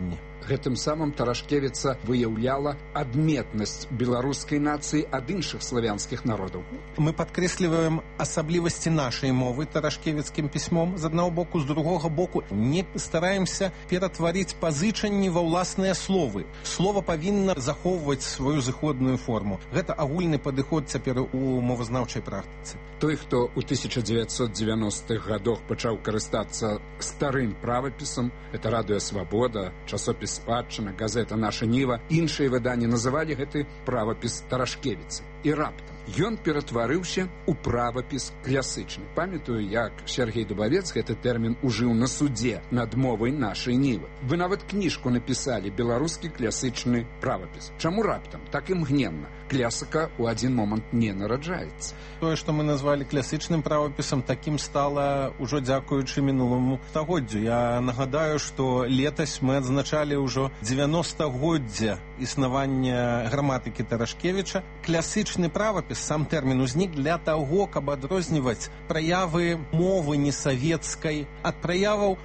Гэтым самым Тарашкевіца выяўляла адметнасць беларускай нацыі ад іншых славянскіх народаў. Мы падкрэсліваем асаблівасці нашай мовы тарашкевіцкім пісьмом з аднаго боку, з другога боку не стараемся ператварыць пазычанні ва ўласныя словы. Слова павінна захоўваць сваю зыходную форму. Гэта агульны падыход цяпер у мовазнаўчай практыцы. Той, хто ў тысяча дзевяцьсот дзевяностых гадах пачаў карыстацца старым правапісам, это радыё «Свабода», часопіс «Спадчына», газета «Наша Ніва», іншыя выданні называлі гэты правапіс Тарашкевіцы. І раптам ён ператварыўся ў правапіс класычны. Памятаю, як Сергей Дубавец гэты тэрмін ужыў на судзе над мовай нашай Нівы. Вы нават кніжку напісалі «Беларускі класычны правапіс». Чаму раптам? Так імгненна. Класіка ў адзін момант не нараджаецца. Тое, што мы назвалі класічным правапісам, такім стала ўжо дзякуючы мінуламу стагоддзю. Я нагадаю, што летась мы адзначалі ўжо дзевяностагоддзе існавання граматыкі Тарашкевіча. Класічны правапіс, сам тэрмін узнік для таго, каб адрозніваць праявы мовы несавецкай ад праяваў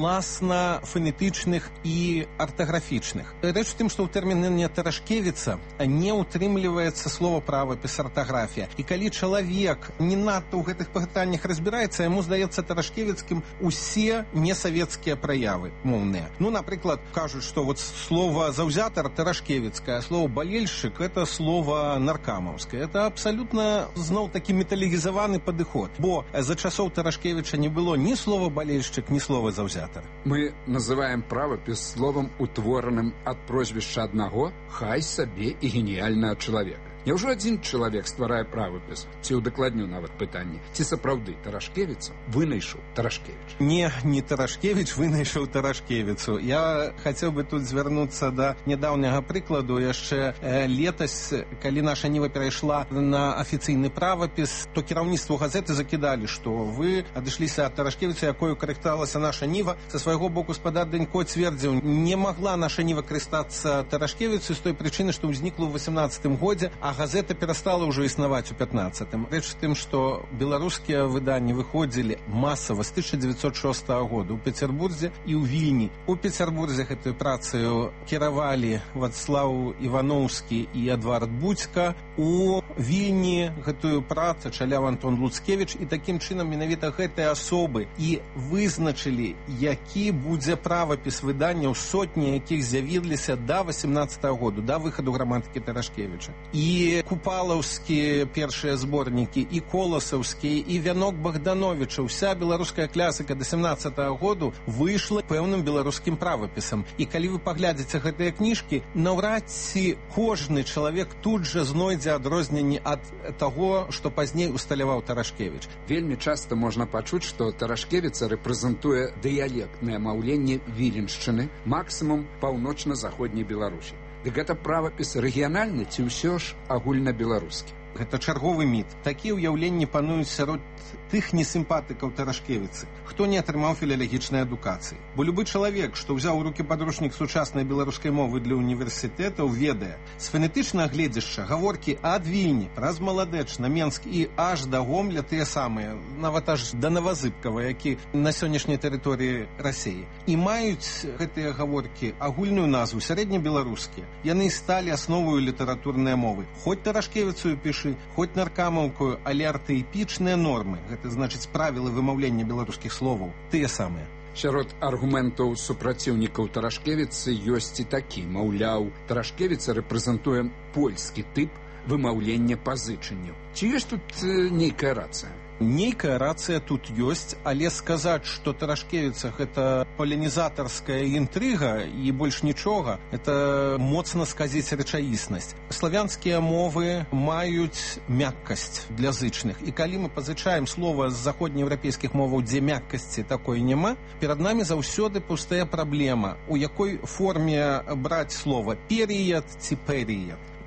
уласна фонетычных і артаграфічных. Рэч у тым, што ў тэрміне Тарашкевіца не ўтрымліваецца слова правапіс, артаграфія. І калі чалавек не надта ў гэтых пытаннях разбіраецца, яму здаецца Тарашкевіцкім усе несавецкія праявы моўныя. Ну, напрыклад, кажуць, што вот слово заўзятар тарашкевіцкае, слово балельшчык это слово наркамаўскае. Это абсалютна зноў такі металігізаваны падыход, бо за часоў Тарашкевіча не было ні слова балельшчык, ні слова заўзятар. Мы называем правапіс словам, утвораным ад прозвішча аднаго, хай сабе і геніяльнага чалавека. Няўжо адзін чалавек стварае правапіс? Ці ўдакладню нават пытанне, ці сапраўды Тарашкевіца вынайшаў Тарашкевіч? Не, не Тарашкевіч вынайшаў Тарашкевіцу. Я хацеў бы тут звярнуцца да нядаўняга прыкладу. Яшчэ э, летась, калі наша Ніва перайшла на афіцыйны правапіс, то кіраўніцтву газеты закідалі, што вы адышліся ад Тарашкевіца, якою карысталася наша Ніва. Са свайго боку спадар Данько цвердзіў, не магла наша Ніва карыстацца Тарашкевіцу з той прычыны, што ўзнікла ў васямнаццатым годзе, а газета перастала ўжо існаваць у пятнаццатым. Рэч у тым, што беларускія выданні выходзілі масава з тысяча дзевяцьсот шостага года ў Петербурзе і ў Вільні. У Петербурзе гэтую працу кіравалі Вацлаў Івановскі і Эдвард Будзька. У Вільні гэтую працу чаляў Антон Луцкевіч, і такім чынам менавіта гэтыя асобы і вызначылі, які будзе правапіс выданняў, сотні якіх з'явіліся да васямнаццатага году, да выхаду граматыкі Тарашкевіча. І І купалаўскія першыя зборнікі, і коласаўскія, і вянок Богдановича. Уся беларуская класіка да сямнаццатага году выйшла пэўным беларускім правапісам. І калі вы паглядзіце гэтыя кніжкі, наўрад ці кожны чалавек тут жа знойдзе адрозненні ад таго, што пазней усталяваў Тарашкевіч. Вельмі часта можна пачуць, што Тарашкевіца рэпрэзентуе дыялектнае маўленне Віленшчыны, максімум паўночна-заходняй Беларусі. Дык гэта правапіс рэгіянальны ці ўсё ж агульнабеларускі? Гэта чарговы міт. Такія ўяўленні пануюць сярод тых несімпатыкаў Тарашкевіцы, хто не атрымаў філалагічнай адукацыі. Бо любы чалавек, што ўзяў у рукі падручнік сучаснай беларускай мовы для універсітэтаў, ведае, з фанетычнага гледзяшча гаворкі ад Вільні, праз Маладэч, на Менск і аж да Гомля тыя самыя, нават аж да Новазыбкава, які на сённяшняй тэрыторыі Расіі. І маюць гэтыя гаворкі агульную назву сярэднебеларускія. Яны сталі асновою літаратурнай мовы. Хоць Тарашкевіцу пішы, хоць наркамаўкую, але артаіпічныя нормы, гэта значыць правілы вымаўлення беларускіх словаў, тыя самыя. Сярод аргументаў супраціўнікаў Тарашкевіцы ёсць і такі, маўляў, Тарашкевіца рэпрэзентуе польскі тып вымаўлення пазычанняў. Ці ёсць тут нейкая рацыя? Нейкая рацыя тут ёсць, але сказаць, што Тарашкевіца гэта палінізатарская інтрыга і больш нічога, это моцна сказіць рэчаіснасць. Славянскія мовы маюць мяккасць для зычных, і калі мы пазычаем слова з заходнееўрапейскіх моваў, дзе мяккасці такой няма, перад намі заўсёды пустая праблема, у якой форме браць слова перыяд ці перыяд.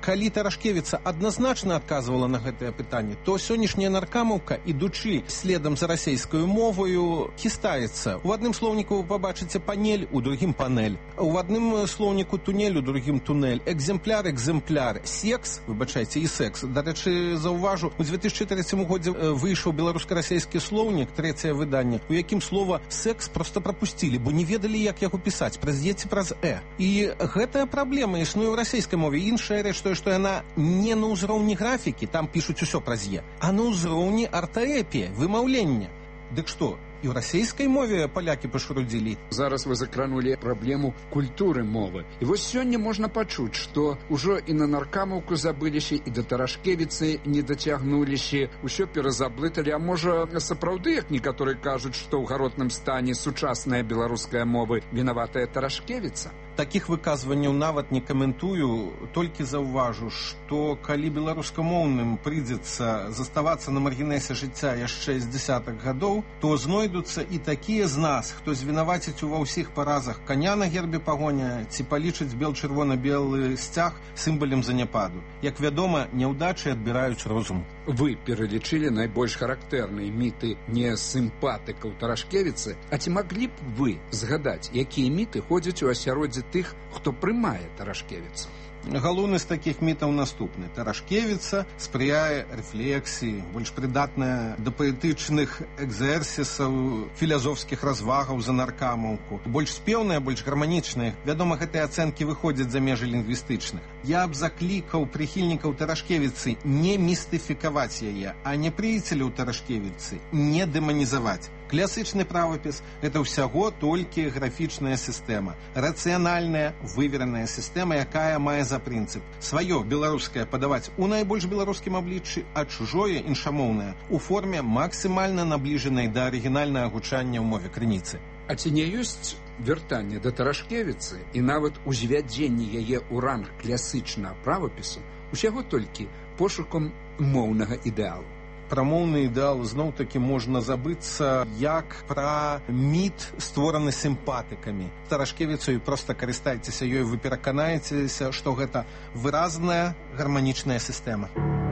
калі Тарашкевіца адназначна адказвала на гэтае пытанне, то сённяшняя наркамаўка, ідучы следам за расейскую моваю, хістаецца. У адным слоўніку вы пабачыце панель, у другім панель. У адным слоўніку тунель, у другім тунель. Экземпляр, экземпляр. Секс, выбачайце, і секс. Дарэчы, заўважу, у две тысячи трэцім годзе выйшаў беларуска-расейскі слоўнік, трэцяе выданне, у якім слова секс проста прапусцілі, бо не ведалі, як яго пісаць, праз е ці праз э. І гэтая праблема існуе ў расейскай мове. Іншая рэч тое, што яна не на ўзроўні графікі, там пішуць усё праз е, а на ўзроўні артаэпіі, вымаўлення. Дык што, і ў расейскай мове палякі пашарудзілі? Зараз вы закранулі праблему культуры мовы. І вось сёння можна пачуць, што ўжо і на наркамаўку забыліся, і да Тарашкевіцы не дацягнуліся, усё перазаблыталі, а можа сапраўды, як некаторыя кажуць, што ў гаротным стане сучасная беларуская мова вінаватая Тарашкевіца? Такіх выказванняў нават не каментую, толькі заўважу, што калі беларускамоўным прыйдзецца заставацца на маргінесе жыцця яшчэ з дзясятак гадоў, то знойдуцца і такія з нас, хто звінаваціць ува ўсіх паразах каня на гербе пагоня ці палічыць бел-чырвона-белы сцяг сімвалем заняпаду. Як вядома, няўдачы адбіраюць розум. Вы пералічылі найбольш характэрныя міты не сімпатыкаў Тарашкевіцы, а ці маглі б вы згадаць, якія міты ходзяць у асяроддзе тых, хто прымае Тарашкевіцу? Галоўны з такіх мітаў наступны. Тарашкевіца спрыяе рэфлексіі, больш прыдатная да паэтычных экзерсісаў, філазофскіх развагаў за наркамаўку. Больш спеўная, больш гарманічная. Вядома, гэтыя ацэнкі выходзяць за межы лінгвістычных. Я б заклікаў прыхільнікаў Тарашкевіцы не містыфікаваць яе, а не прыяцеляў Тарашкевіцы не дэманізаваць. Класычны правапіс – гэта ўсяго толькі графічная сістэма. Рацыянальная, вывераная сістэма, якая мае за прынцып сваё беларускае падаваць у найбольш беларускім абліччы, а чужое іншамоўнае у форме максімальна набліжанай да арыгінальнага гучання ў мове крыніцы. А ці не ёсць вяртанне да Тарашкевіцы і нават узвядзенне яе ў ранг класычнага правапісу усяго толькі пошукам моўнага ідэалу? Пра моўны ідэал зноў-такі можна забыцца як пра міт, створаны сімпатыкамі. Тарашкевіцаю проста карыстайцеся ёй, вы пераканаецеся, што гэта выразная гарманічная сістэма.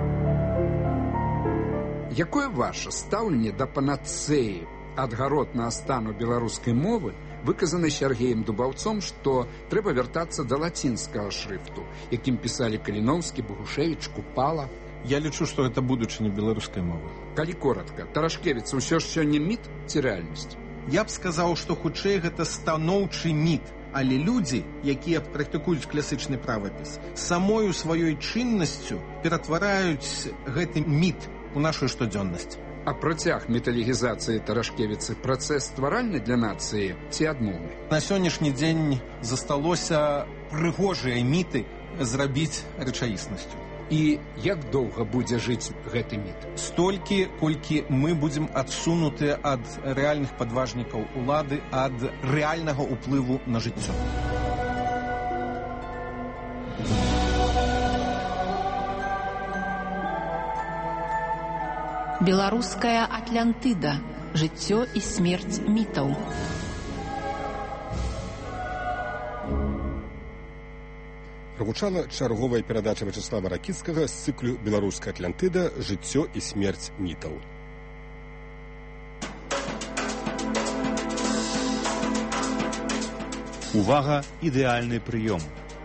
Якое ваша стаўленне да панацэі адгаротнага стану беларускай мовы, выказанай Сергеем Дубаўцом, што трэба вяртацца да лацінскага шрыфту, якім пісалі Каліноўскі, Багушевіч, Купала? Я лічу, што гэта будучыня беларускай мовы. Калі коротка, Тарашкевіца ўсё ж сёння міт ці рэальнасць? Я б сказаў, што хутчэй гэта станоўчы міт, але людзі, якія практыкуюць класычны правапіс, самою сваёй чыннасцю ператвараюць гэты міт у нашу штодзённасць. А працяг металігізацыі Тарашкевіцы працэс стваральны для нацыі ці адмоўны? На сённяшні дзень засталося прыгожыя міты зрабіць рэчаіснасцю. І як доўга будзе жыць гэты міт? Столькі, колькі мы будзем адсунутыя ад рэальных падважнікаў улады, ад рэальнага ўплыву на жыццё. Беларуская Атлантыда. Жыццё і смерць мітаў. Прагучала чарговая перадача Вячеслава Ракіцкага з цыклю «Беларуская Атлантыда. Жыццё і смерць мітаў». Увага, ідэальны прыём.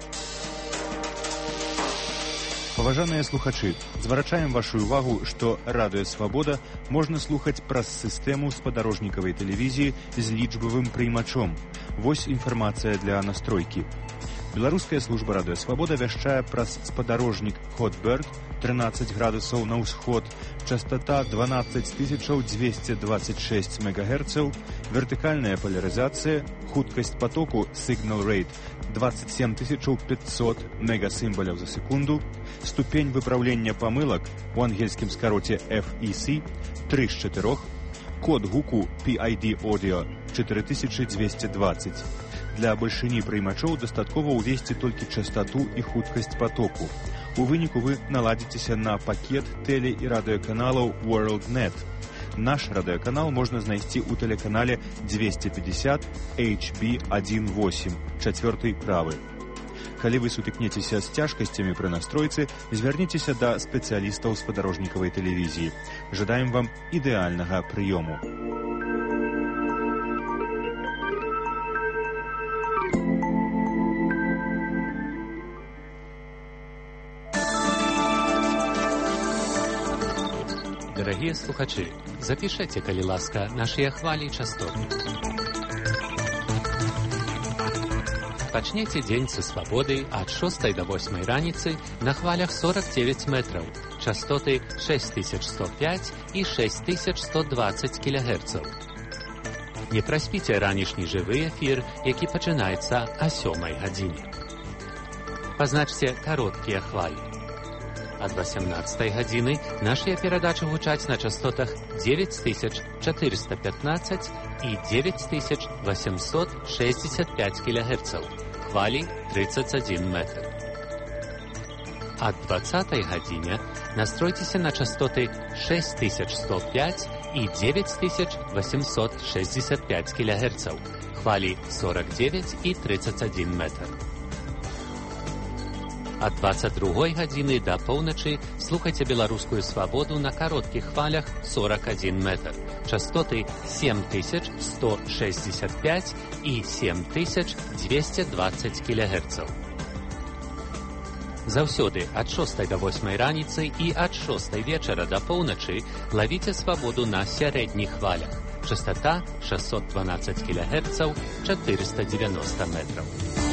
Паважаныя слухачы, зварачаем вашу увагу, што радыё «Свабода» можна слухаць праз сістэму спадарожнікавай тэлевізіі з лічбавым прыймачом. Вось інфармацыя для настройкі. Беларуская служба радыё «Свабода» вяшчае праз спадарожнік «Хотберд» трынаццаць градусаў на ўсход, частота дванаццаць тысяч дзвесце дваццаць шэсць мегагерцаў, вертыкальная полярызацыя, хуткасць потоку Signal Rate двадцать семь тысяч пятьсот мегасімбаляў за секунду, ступень выпраўлення памылак у ангельскім скароце эф і сі три з чатырох, код гуку пі ай ді Audio чатыры тысячы дзвесце дваццаць. Для бальшыні прыймачоў дастаткова ўвесці толькі частоту і хуткасць потоку. У выніку вы наладзіцеся на пакет тэле- і радыёканалаў WorldNet. Наш радыёканал можна знайсці ў тэлеканале двести пятьдесят эйч би один восемь, чацвёрты правы. Калі вы сутыкнецеся з цяжкасцямі пры настройцы, звярніцеся да спецыялістаў спадарожнікавай тэлевізіі. Жадаем вам ідэальнага прыёму. Дорогие слухачи, запишите, коли ласка, наши хвали и частоты. Пачнеце дзень са свабоды ад шостай до восьмай раніцы на хвалях сорок девять метров, частоты шесть тысяч сто пять и шесть тысяч сто двадцать килогерцев. Не праспіце ранішні жывы эфір, які пачынаецца о сёмай гадзіне. Пазначце кароткія хвалі. Ад восемнадцатай гадзіны нашыя перадачы гучаць на частотах девять тысяч четыреста пятнадцать и девять тысяч восемьсот шестьдесят пять килогерцев, хвали тридцать один метр. Ад двадцатай гадзіне настройтеся на частоты шесть тысяч сто пять и девять тысяч восемьсот шестьдесят пять килогерцев, хвали сорок девять и тридцать один метр. Ад двадцать другой гадзіны да поўначы слухайце беларускую свабоду на кароткіх хвалях сорок один метр, частоты семь тысяч сто шестьдесят пять и семь тысяч двести двадцать килогерцев. Заўсёды ад шостай до восьмай раніцы і ад шостай вечара да поўначы лавіце свабоду на сярэдніх хвалях. Частота шестьсот двенадцать килогерцев, четыреста девяносто метров.